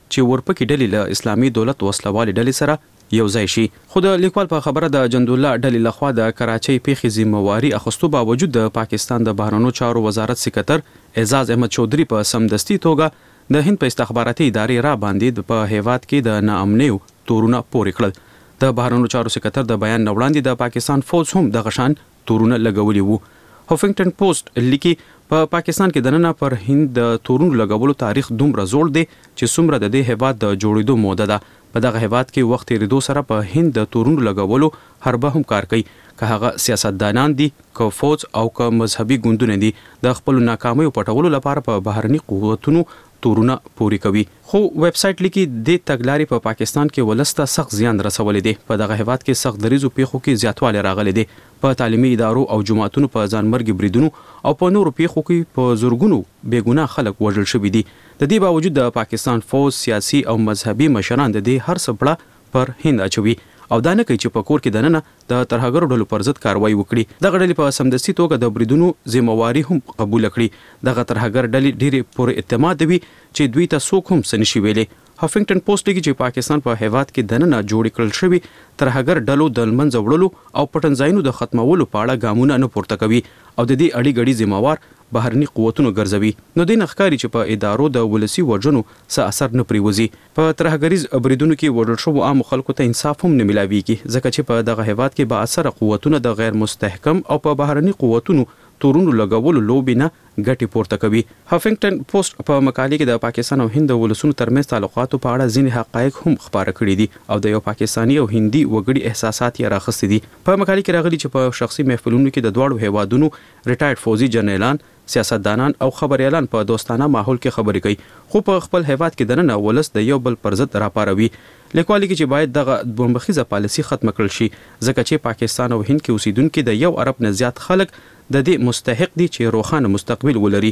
چې ورپکې ډلې له اسلامي دولت وسلوالې ډلې سره یو ځای شي. خو د لیکوال په خبره د جندالله ډلې لخوا د کراچۍ پیښې ذمہواري اخیستو باوجود د پاکستان د بهرنیو چارو وزارت سکرټر اعزاز احمد چودھری په سمدستي توګه د هند په استخباراتي ادارې را باندې په هیواد کې د ناامنیو تورونه پورې کړل. د بهرنیو چارو سکرټر د بیان وړاندې د پاکستان فوج هم د غشان تورونه لګولي وو. هافنګټن پوسټ لیکي په پا پاکستان کې دننه پر هند د تورونو لګولو تاریخ دومره زوړ دی چې څومره د دې هیواد د جوړېدو موده ده. په دغه هیواد کې وخت تیریدو سره په هند د تورونو لګولو حربه هم کار کوي، که هغه سیاستدانان دي، که فوج او که مذهبي ګوندونه دي. د خپل ناکامیو پټولو لپاره په بهرني قوتونو تورونه پوری کوي. خو ویب سټ لیکي د تګلارې په پا پاکستان کې ولسته سخت زیان رسولې دي. په دغه هیواد کې سخت دریزو پیښو کې زیاتوالی راغلی دی. په تعلیمي ادارو او جماعتونو په ځانمرګي بریدونو او په نورو پیښو کې په زورګونو بېګناه خلک وژل شوي دي. د دې باوجود د پاکستان فوج، سیاسي او مذهبي مشران د دې هر څه پړه پر هند اچوي او دا نه کوي چې په کور کې دننه د ترهګرو ډلو پر ضد کاروایی وکړي. دغه ډلې په سمدستي توګه د بریدونو ذمہواري هم قبول کړي. دغه ترهګر ډلې ډېرې پورې اعتماد وي چې دوی ته څوک هم څه نشي ویلی. هافنګټن پوسټ لیکي چې پاکستان په هیواد کې دننه جوړ کړل شوي ترهګر ډلو د منځه وړلو او پټنځایونو د ختمولو په اړه ګامونه نه پورته کوي او د دې اړې ګډي ذمہوار بهرني قوتونو ګرځوي. نو د نخکاری چې په ادارو د ولسی وژنو څه اثر نه پریوزي. په ترهګریز بریدونو کې وژل شوو عام خلکو ته انصاف هم نه ملاويږي، ځکه چې په دغه هیواد کې با اثر قوتونه د غیر مستحکم او په بهرني قوتونو تورونو لګولو لوبي نه ګټي پورته کوي. هافنګټن پوسټ په مقاله کې د پاکستان او هند ولسونو ترمنځ تعلقاتو په اړه ځینې حقایق هم خبره کړي دي او د یو پاکستاني او هندي وګړي احساسات یې راخستي دي. په مقاله کې راغلي چې په شخصي محفلونو کې د دواړو هیوادونو ریټایرډ فوجي جنرالان، سیاستدانان او خبريالان په دوستانه ماحول کې خبرې کوي، خو په خپل هیواد کې دننه ولس د یو بل پر ضد راپاروي. لیکوال کې چې باید دغه بمبخیزه پالیسي ختم کړل شي، ځکه چې پاکستان او هند کې اوسیدونکو د یو ارب نه زیات خلک د دې مستحق دي چې روښانه مستقبل ولري.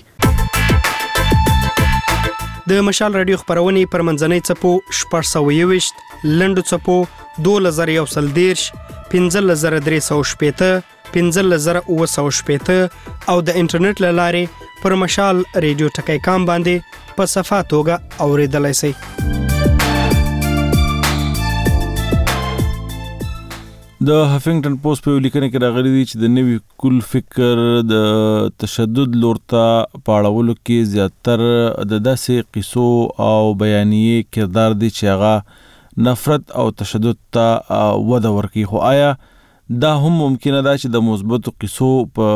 د مشال رادیو خبرونه پر منځنۍ چپو شپږ سوه یوویشت، لنډو چپو دوه زره یو سل دیرش، پنځه زره درې سوه شپېته، پنځه زره اووه سوه شپېته او د انټرنیټ له لارې پر مشال رادیو ټکی کام باندې په صفه توګه اوریدلای شئ. د هافنګټن پوسټ په لیکنه کې راغلي دي چې د نوي کل فکر د تشدد لورته پاړولو کې زیاتره د داسې قصو او بیانیه کردار دي چې هغه نفرت او تشدد ته وده ورکوي. خو آیا دا هم ممکنه ده چې د مثبتو قصو په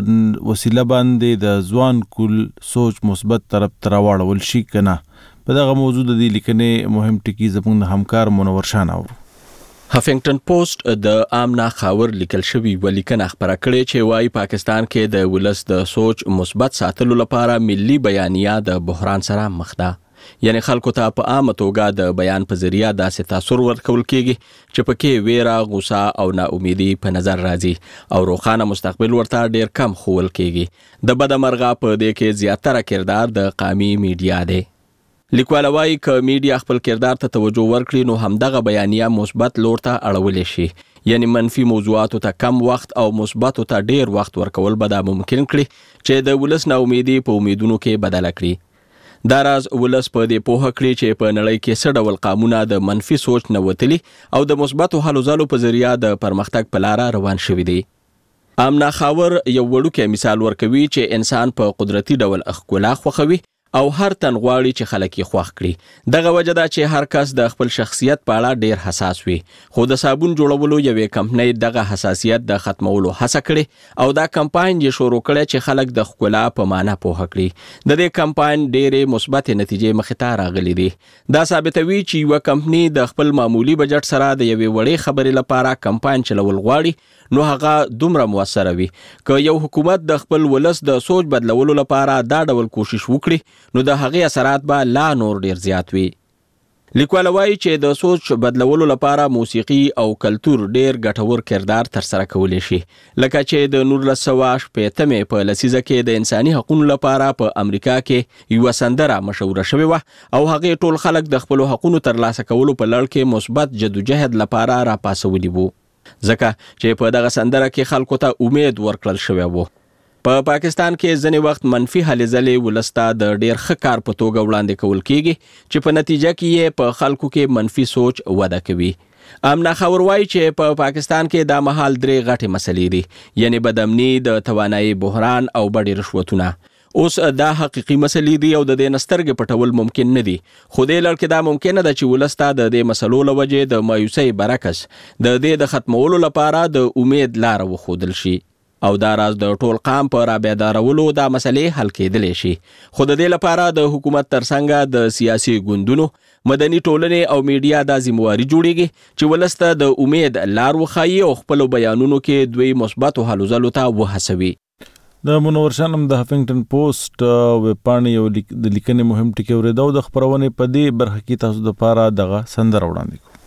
وسیله باندې د ځوان کل سوچ مثبت طرف ته راوړل شي که نه؟ په دغه موضوع د دې لیکنې مهم ټکي زموږ د همکار منور شان اورو. هافنګټن پوسټ د آمنا خاور لیکل شوی ولیکنه خبره کړې چې وايي پاکستان کې د ولس د سوچ مثبت ساتلو لپاره ملي بیانیه د بحران سره مخ ده. یعنی خلکو ته په عامه توګه د بیان په ذریعہ داسې تاثر ورکول کېږي چې پکې ویره، غوسه او ناامیدي په نظر راځي او روښانه مستقبل ورته ډیر کم ښوول کېږي. د بدمرغه په دې کې زیاتره کردار د قامي میډیا دی. لیکوال وايي که میډیا خپل کردار ته توجه ورکړي نو همدغه بیانیه مثبت لور ته اړولی شي، یعنی منفي موضوعاتو ته کم وخت او مثبتو ته ډیر وخت ورکول به دا ممکن کړي چې د ولس ناامیدي په امیدونو کې بدله کړي. دا راز ولس په دې پوهه کړي چې په نړۍ کې څه ډول قامونه د منفي سوچ نه وتلي او د مثبتو هلو ځلو په ذریعہ د پرمختګ په لاره روان شوي دي. آمنا خاور یو وړوکی مثال ورکوي چې انسان په قدرتي ډول ښکلا خوښوي او هر تن غواړي چې خلک یې خوښ کړي. دغه وجه ده چې هر کس د خپل شخصیت په اړه ډیر حساس وي، خو د صابون جوړولو یوې کمپنۍ دغه حساسیت د ختمولو هڅه کړې او دا کمپاین یې شروع کړی چې خلک د ښکلا په معنا پوهه کړي. د دې کمپاین ډېرې مثبت نتیجې مخې ته راغلي دي. دا ثابتوي چې یوه کمپنۍ د خپل معمولي بجټ سره د یوې وړې خبرې لپاره کمپاین چلول غواړي نو هغه دومره موثره وي. که یو حکومت د خپل ولس د سوچ بدلولو لپاره دا ډول کوشش وکړي نو د هغې اثرات به لا نور ډیر زیات وي. لیکوال وايي چې د سوچ بدلولو لپاره موسیقي او کلتور ډیر ګټور کردار ترسره کولی شي، لکه چې د نولس سوه شپېتمې په لسیزه کې د انساني حقوقو لپاره په امریکا کې یوه سندره مشهوره شوې وه او هغې ټول خلک د خپلو حقوقو ترلاسه کولو په لړ کې مثبت جدوجهد لپاره راپاسولي وو، ځکه چې په دغه سندره کې خلکو ته امید ورکړل شوی وو. په پاکستان کې ځینې وخت منفي هلې ځلې ولسته د ډېر ښه کار په توګه وړاندې کول کیږي چې په نتیجه کې یې په خلکو کې منفي سوچ وده کوي. امنا خاور وایي چې په پاکستان کې دا مهال درې غټې مسلې دي، یعنی بدامني، د توانایي بحران او بډې رشوتونه. اوس دا حقیقي مسلې دي او د دې نسترګې پټول ممکن نه دي، خو دې لړ کې دا ممکنه ده چې ولسته د دې مسلو له وجې د مایوسۍ برعکس د دې د ختمولو لپاره د امید لاره وښودل شي او دا راز د ټول قام په رابیدارولو دا مسلې حل کېدلی شي. خو د دې لپاره د حکومت ترڅنګ د سیاسي ګوندونو، مدني ټولنې او میډیا دا ذمہواري جوړیږي چې ولسته د امید لار وښایي او خپلو بیانونو کې دوی مثبتو هلو ځلو ته وهڅوي. د منور شانم د هفنګټن پوسټ ویبپاڼې یو د لیکنې مهم ټکی اورېده او د خپرونې په دې برخه کې تاسو دپاره دغه سندره وړاندې کوو.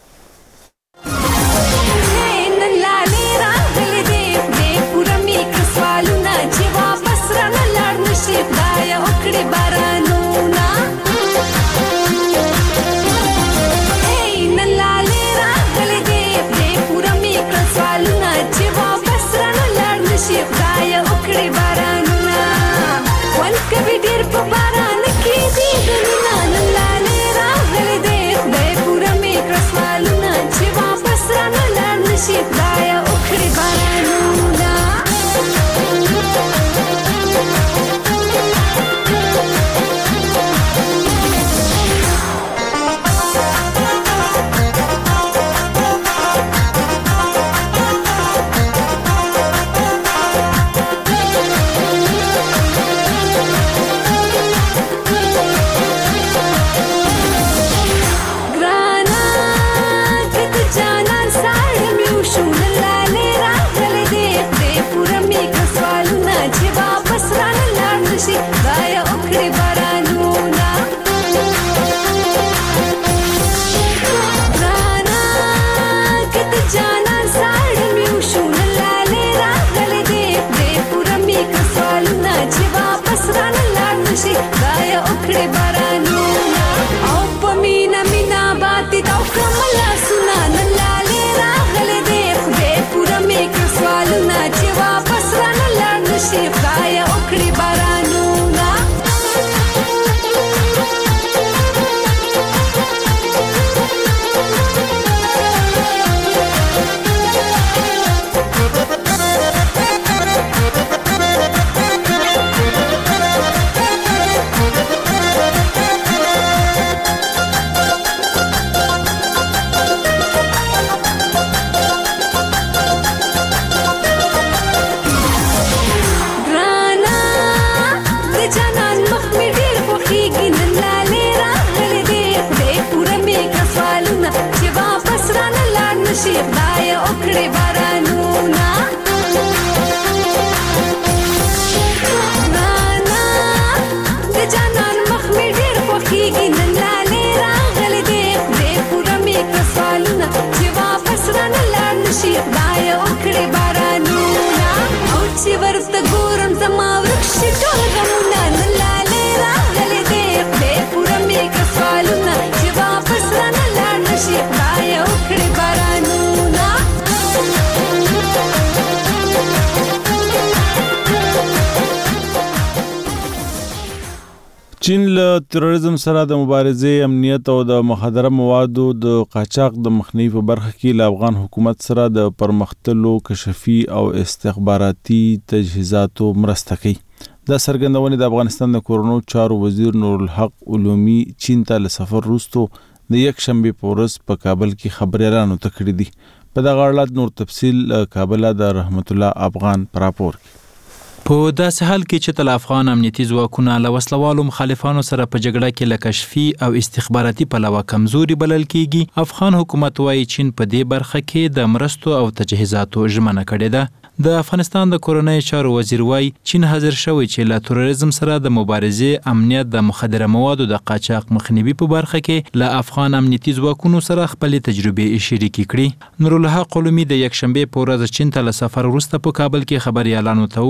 چین له تروریزم سره د مبارزې، امنیت او د مخدره موادو د قاچاق د مخنیوي په برخه کې له افغان حکومت سره د پرمختللو کشفي او استخباراتي تجهیزاتو مرسته کوي. دا څرګندونې د افغانستان د کورونو چارو وزیر نورالحق علومي چین ته له سفر وروسته د یک شنبې په ورځ په کابل کې خبریالانو ته کړي دي. په دغه اړه نور تفصیل کابل د رحمت الله افغان پر راپور کې. په داسې حال کې چې تل افغان امنیتي ځواکونه له وسلوالو مخالفانو سره په جګړه کې له کشفي او استخباراتي پلوه کمزوري بلل کیږي، افغان حکومت وايي چین په دې برخه کې د مرستو او تجهیزاتو ژمنه کړې ده. د افغانستان د کورنۍ چارو وزیر وايي چین حاضر شوی چې له تروریزم سره د مبارزې، امنیت، د مخدره موادو د قاچاق مخنیوي په برخه کې له افغان امنیتي ځواکونو سره خپلې تجربې شریکې کړي. نورالحق علومي د یک شنبې په ورځ چین ته له سفر وروسته په کابل کې خبریالانو ته وویل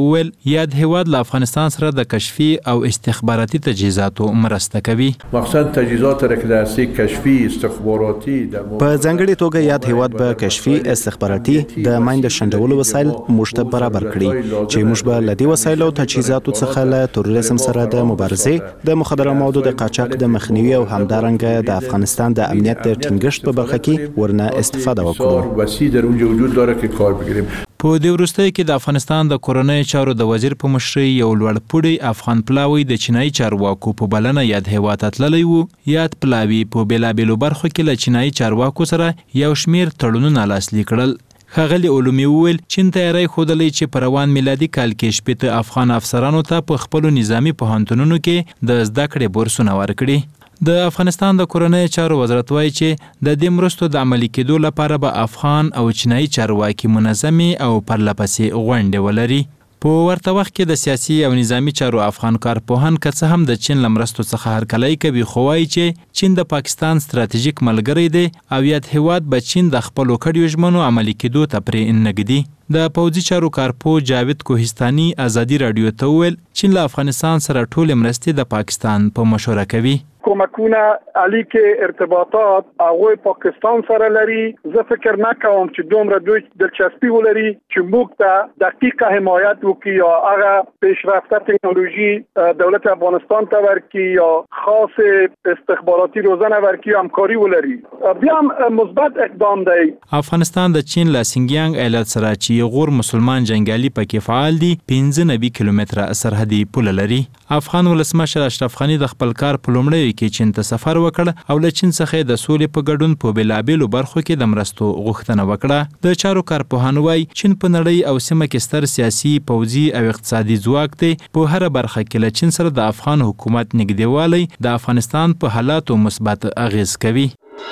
یاد هیواد له افغانستان سره د کشفي او استخباراتي تجهیزاتو مرسته کوي. مقصد تجهیزات را که دستی کشفی استخباراتی په ځانګړي توګه یاد هیواد به کشفي استخباراتي د مایند شندولو وسایل موږ ته برابر کړي چې موږ به له دې وسایلو تجهیزاتو څخه له تروریزم سره د مبارزې د مخدره موادو د قاچاق د مخنیوي او همدارنګه د افغانستان د امنیت د ټینګښت په برخه کې ورنه استفاده وکړو. وسیع در اونجا وجود داره که کار بگیریم. په دې وروستیو کې د افغانستان د کورنۍ چارو د وزیر په مشرۍ یو لوړ پوړی افغان پلاوی د چینایي چارواکو په بلنه یاد هیواد ته تللی و. یاد پلاوي په بېلابېلو برخو کې له چینایي چارواکو سره یو شمېر تړونونه لاسلیک کړل. ښاغلي علومي وویل چین تیاری ښودلی چې په روان میلادي کال کې شپېته افغان افسرانو ته په خپلو نظامي پوهنتونونو کې د زده کړې بورسونه ورکړي. د افغانستان د کورنۍ چارو وزارت وایي چې د دې مرستو د عملي کېدو لپاره به افغان او چینایي چارواکي منظمې او پرلهپسې غونډې ولري. په ورته وخت کې د سیاسي او نظامی چارو افغان کارپوهان که څه هم د چین له مرستو څخه هرکلی کوي خو وایي چې چین د پاکستان ستراتیژیک ملګری دی او یاد هیواد به چین د خپلو کړیو ژمنو عملي کېدو ته پرې نه ږدي. د پوځي چارو کارپوه جاوید کوهستاني ازادي راډیو ته وویل چین له افغانستان سره ټولې مرستې د پاکستان په مشوره کوي. کمکونه علی کې ارتباطات هغه پاکستان سره لري. زه فکر نکوم چې دومره دوی دلچسپي ولري چې موږ ته دقیقه حمایت وکړي یا هغه پیشرفته تکنولوژي دولت افغانستان ته ورکړي یا خاص استخباراتی روزنه ورکړي همکاري ولري. بیا هم مثبت اقدام دی. افغانستان د چین له سینګیانګ ایالت سره چې غور مسلمان جنگالي پکې فعال دي پنځه نوي کیلومتره سرحدي پوله لري. افغان ولسمشر اشرف غني د خپل کار په لومړیو کې چین ته سفر وکړ او له چین څخه د سولې په ګډون په بېلابېلو برخو کې د مرستو غوښتنه وکړه. د چارو کارپوهان وایي چین په نړۍ او سیمه کې ستر سیاسي، پوځي او اقتصادي ځواک دی. په هره برخه کې له چین سره د افغان حکومت نږدېوالی د افغانستان په حالاتو مثبت اغیز کوي.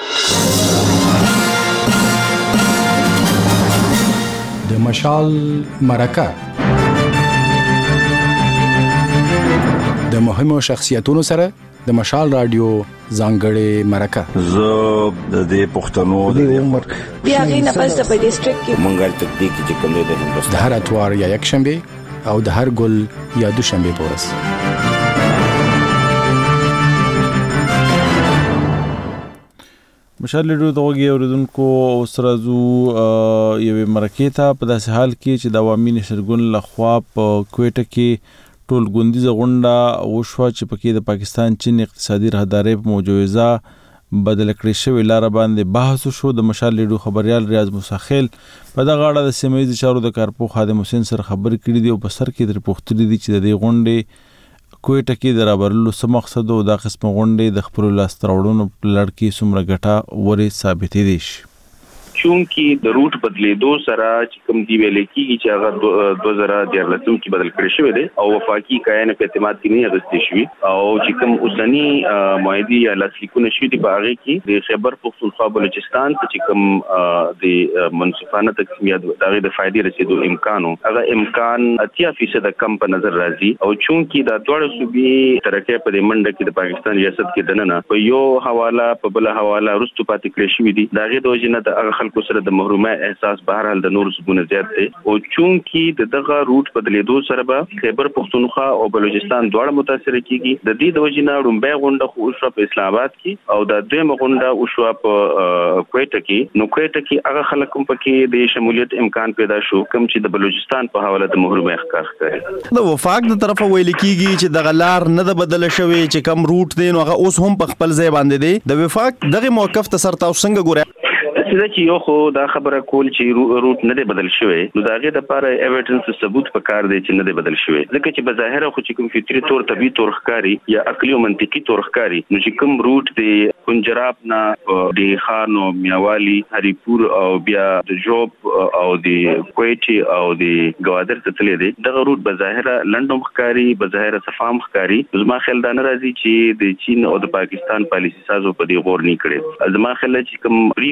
د مشال مرکه د مهمو شخصیتونو سره د مشال رادیو ځانګړې مرکه. زه د دې پښتنو د عمر بیا غي نه پس په ډیسټریکټ کې مونږه تدبیق چې کوم د هندوستان د هر اتوار یا یک شنبه او د هر ګل یا دو شنبه پورس. مشال ریډیو د غوږی اوریدونکو سره زو یوې مرکې ته په داسې حال کې چې د عوامي نشرګون لخوا په کویټه کې ټول ګوندیزه غونډه وشوه چې پکې د پاکستان چین اقتصادي راهدارۍ په مجوزه بدل کړې شوې لاره باندې بحث وشو. د مشال ریډیو خبريال ریاض موسی په دغه اړه د سیمه ییزو چارو د کارپوه خادم حسین سره خبرې کړې دي او په سر کې ترې پوښتنې دي چې د دې غونډې کویټه کې د رابرلو څه مقصد او دا قسمه غونډې د خپلو لاسته راوړنو په لړ کې څومره ګټه ورې ثابتېدی شي. چونکی د روټ بدلیدو سره چې کوم دی ویل کېږي چې هغه دوه زره دیارلسم کې بدل کړی شوی دی او وفاقي قاینه په اعتماد کې نه اغستې شوی او چې کوم اوسنی معاهدي یا لاسلیکونه شوي دي په هغه کې د خیبر پختونخوا بلوچستان ته چې کوم د منصفانه تقسیم یا د د فائدې رسیدو امکان هغه امکان اتیا فیصد کم په نظر راځي او چونکی دا دواړه صوبې ترکه په منډه کې د پاکستان ریاست کې دننه په یو حواله په بل حواله رستو پاتې کړی شوی دي دا غي د وجنه د خلکو سره د محرومه احساس بهر حال د نور سګونه زیات دی او چونکی د دغه روټ بدلیدو سره به خیبر پختونخوا او بلوچستان دواړه متاثر کیږي. د دې د وجنه رومبه غونډه خو شو په اسلام آباد کې او د دویمه غونډه او شو په کویټه کې. نو کویټه کې هغه خلک کوم پکې د شمولیت امکان پیدا شو کوم چې د بلوچستان په حواله د محرومه احکار کوي. د وفاق د طرفه ویل کیږي چې د غلار نه د بدل شوی چې کم روټ دی نو هغه اوس هم په خپل ځای باندې دی. د وفاق دغه موقف ته سر تاسو څنګه ګورئ؟ چې چې یو خو دا خبره کول چې روټ نه دی بدل شوی نو دا غي د لپاره ایویډنس ثبوت پکار دی چې نه دی بدل شوی ځکه چې بظاهر خو چې کوم فطري تور طبي تور ښکاری یا عقلي او منطقي تور ښکاری نو چې کوم روټ دی پنجاب نه د خانو میاوالی هریپور او بیا د جوب او د کویټي او د ګوادر ته تللی دی دغه روټ بظاهر لندن ښکاری بظاهر صفام ښکاری زما خیال دا نه راځي چې د چین او د پاکستان پالیسي سازو په دې غور نه کړي. زما خیال چې کوم بریفینګ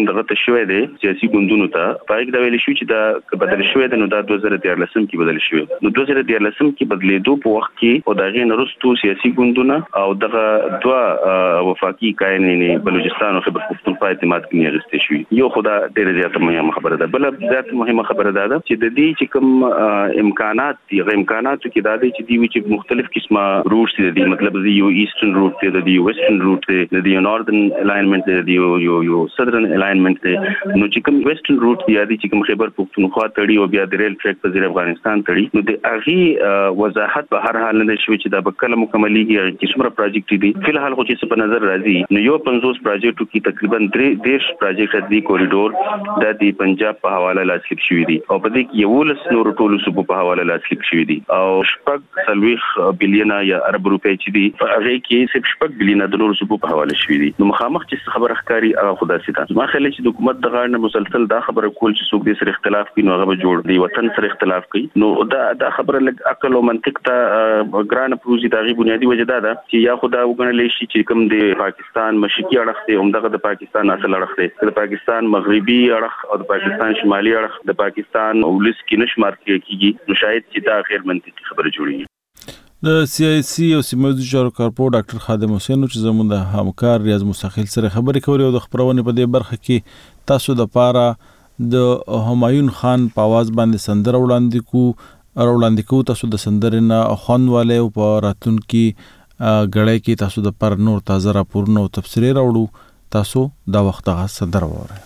کوم دغه تشوي دي سیاسي ګوندونو ته پای دا ویل شو چې دا بدل شوی د نو دا دوه زره دیارلسم کې بدل شوی نو دوه زره دیارلسم کې بدلیدو په وخت کې او دغه نرستو سیاسي ګوندونه او دغه دوه وفاقي کاینې بلوچستان او خیبر پختونخوا اعتماد کې اغستې شوی یو خدا ډېر زیاته مهمه خبره ده بل زیات مهمه خبره ده چې د دې چې کوم امکانات دي غو امکاناتو کې دا دي چې دی چې مختلف قسمه روټ دي مطلب دی یو ایسټرن روټ دی دی ویسټرن روټ دی دی نارثرن الاینمنت دی یو یو سدرن الاینمنت دی نو چې کوم ویسټرن روټ دی دی چې کوم خیبر پختونخوا تړي او بیا د ریل ټریک په ځای افغانستان تړي نو د اغي وضاحت په هر حال نه شوي چې دا به کله مکملېږي چې څومره پروجیکټ دي فلحال خو چې په نظر راځي نو یو پنځوس پروجیکټو کې تقریبا درې دیش پروجیکټ دی کوریډور د دې پنجاب په حواله لاسلیک شوی دي او په دې کې یو لس نور ټولو صوبو په حواله لاسلیک شوی دي او شپږ سلويخ بلین یا ارب روپۍ چې دي په هغه کې صرف شپږ بلین د نور صوبو په حواله شوی دي نو مخامخ چې خبره ښکاری هغه خدا سي ما خلک چې د حکومت دغه نه مسلسل دا خبره کول چې څوک دې سره اختلاف کوي نو هغه جوړ دی وطن سره اختلاف کوي نو دا دا خبره لګ عقل او منطق ته ګران پروزي دغه بنیادی وجه دا ده چې یا خدا وګڼل شي چې کوم د پاکستان مشرقي اړخ ته همدغه د پاکستان اصل اړخ ته د پاکستان مغربي اړخ او د پاکستان شمالي اړخ د پاکستان ولس کې نشمار کېږي نو شاید چې دا غیر منطقي خبره جوړیږي د سیاسي او سیمه چارو کارپو ډاکټر خادم حسین چې زموږ د همکار ریاض مستقل سره خبرې کوي او د خبرونه په دې برخه کې تاسو د پاره د همایون خان په आवाज باندې سندره وړاندې کو وړاندې کو تاسو د سندرې نه خوانواله او په راتون کې غړې کې تاسو د پر نور تازه راپورونه او تفسیري راوړو تاسو دا وخت غا سندره وره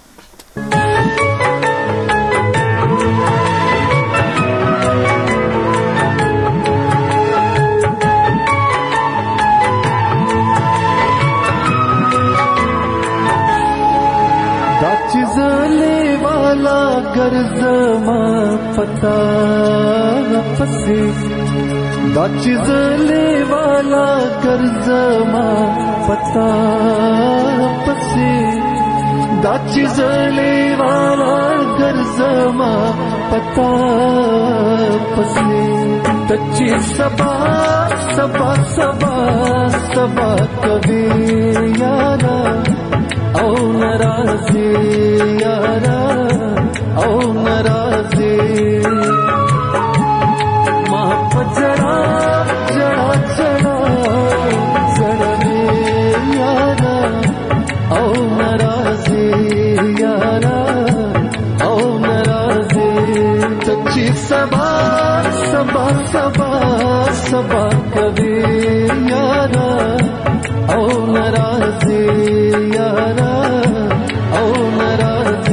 गर्जमा पता पसे दा चिजले वाला गर्जमा पता पसे दा चिजले वाला गर्जमा पता पसे तच्ची सबा सबा सबा सबा कभी यारा ओ नाराज़ी यारा ओ नाराज़ी मां पजड़ा जड़ा जड़ा जड़ने यारा ओ नाराज़ी यारा ओ नाराज़ी तच्ची सबा सबा सबा सबा कभी यारा ओ नाराज़ी यारा ओ नाराज़ी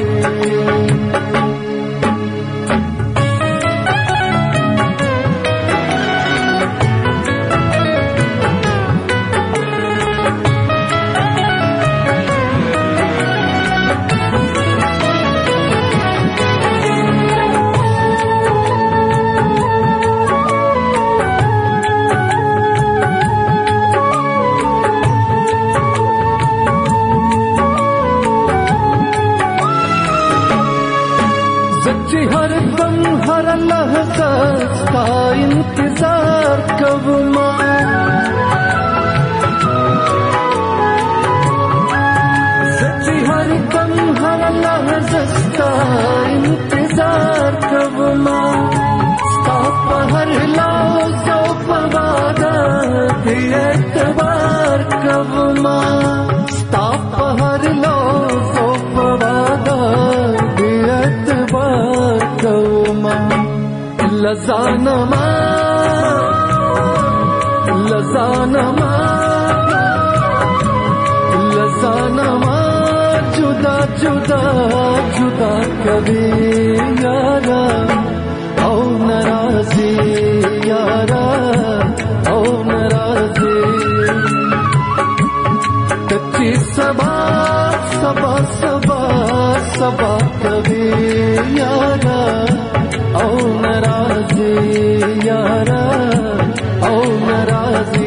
का इंतजार कब सच्ची हर दम हर लहज़त का इंतजार कब हर लौज़ो पवादा एतबार कब हर लौज़ो पवादा एतबार कब लज़ानमा लज़ानमा लज़ानमा जुदा जुदा जुदा कभी यारा ओ नाराज़ी यारा ओ नाराज़ी कच्ची सबा सबा सबा सबा कभी यारा ओ नाराज़ी यारा ओ नाराज़ी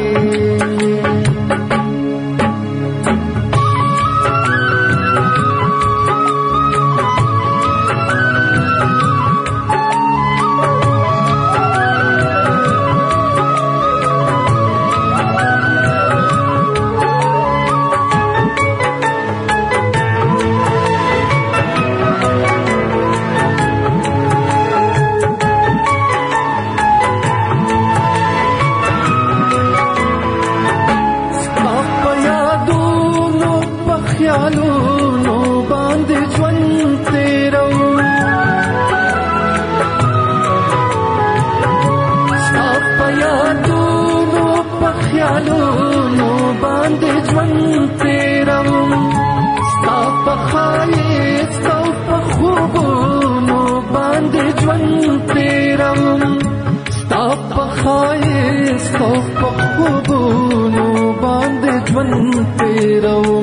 یادونو باندې ژوند تیروم ستا په یادونو په خیالونو باندې ژوند تیروم ستا په ښایست او په خوبونو باندې ژوند تیروم ستا په ښایست او په خوبونو باندې ژوند تیروم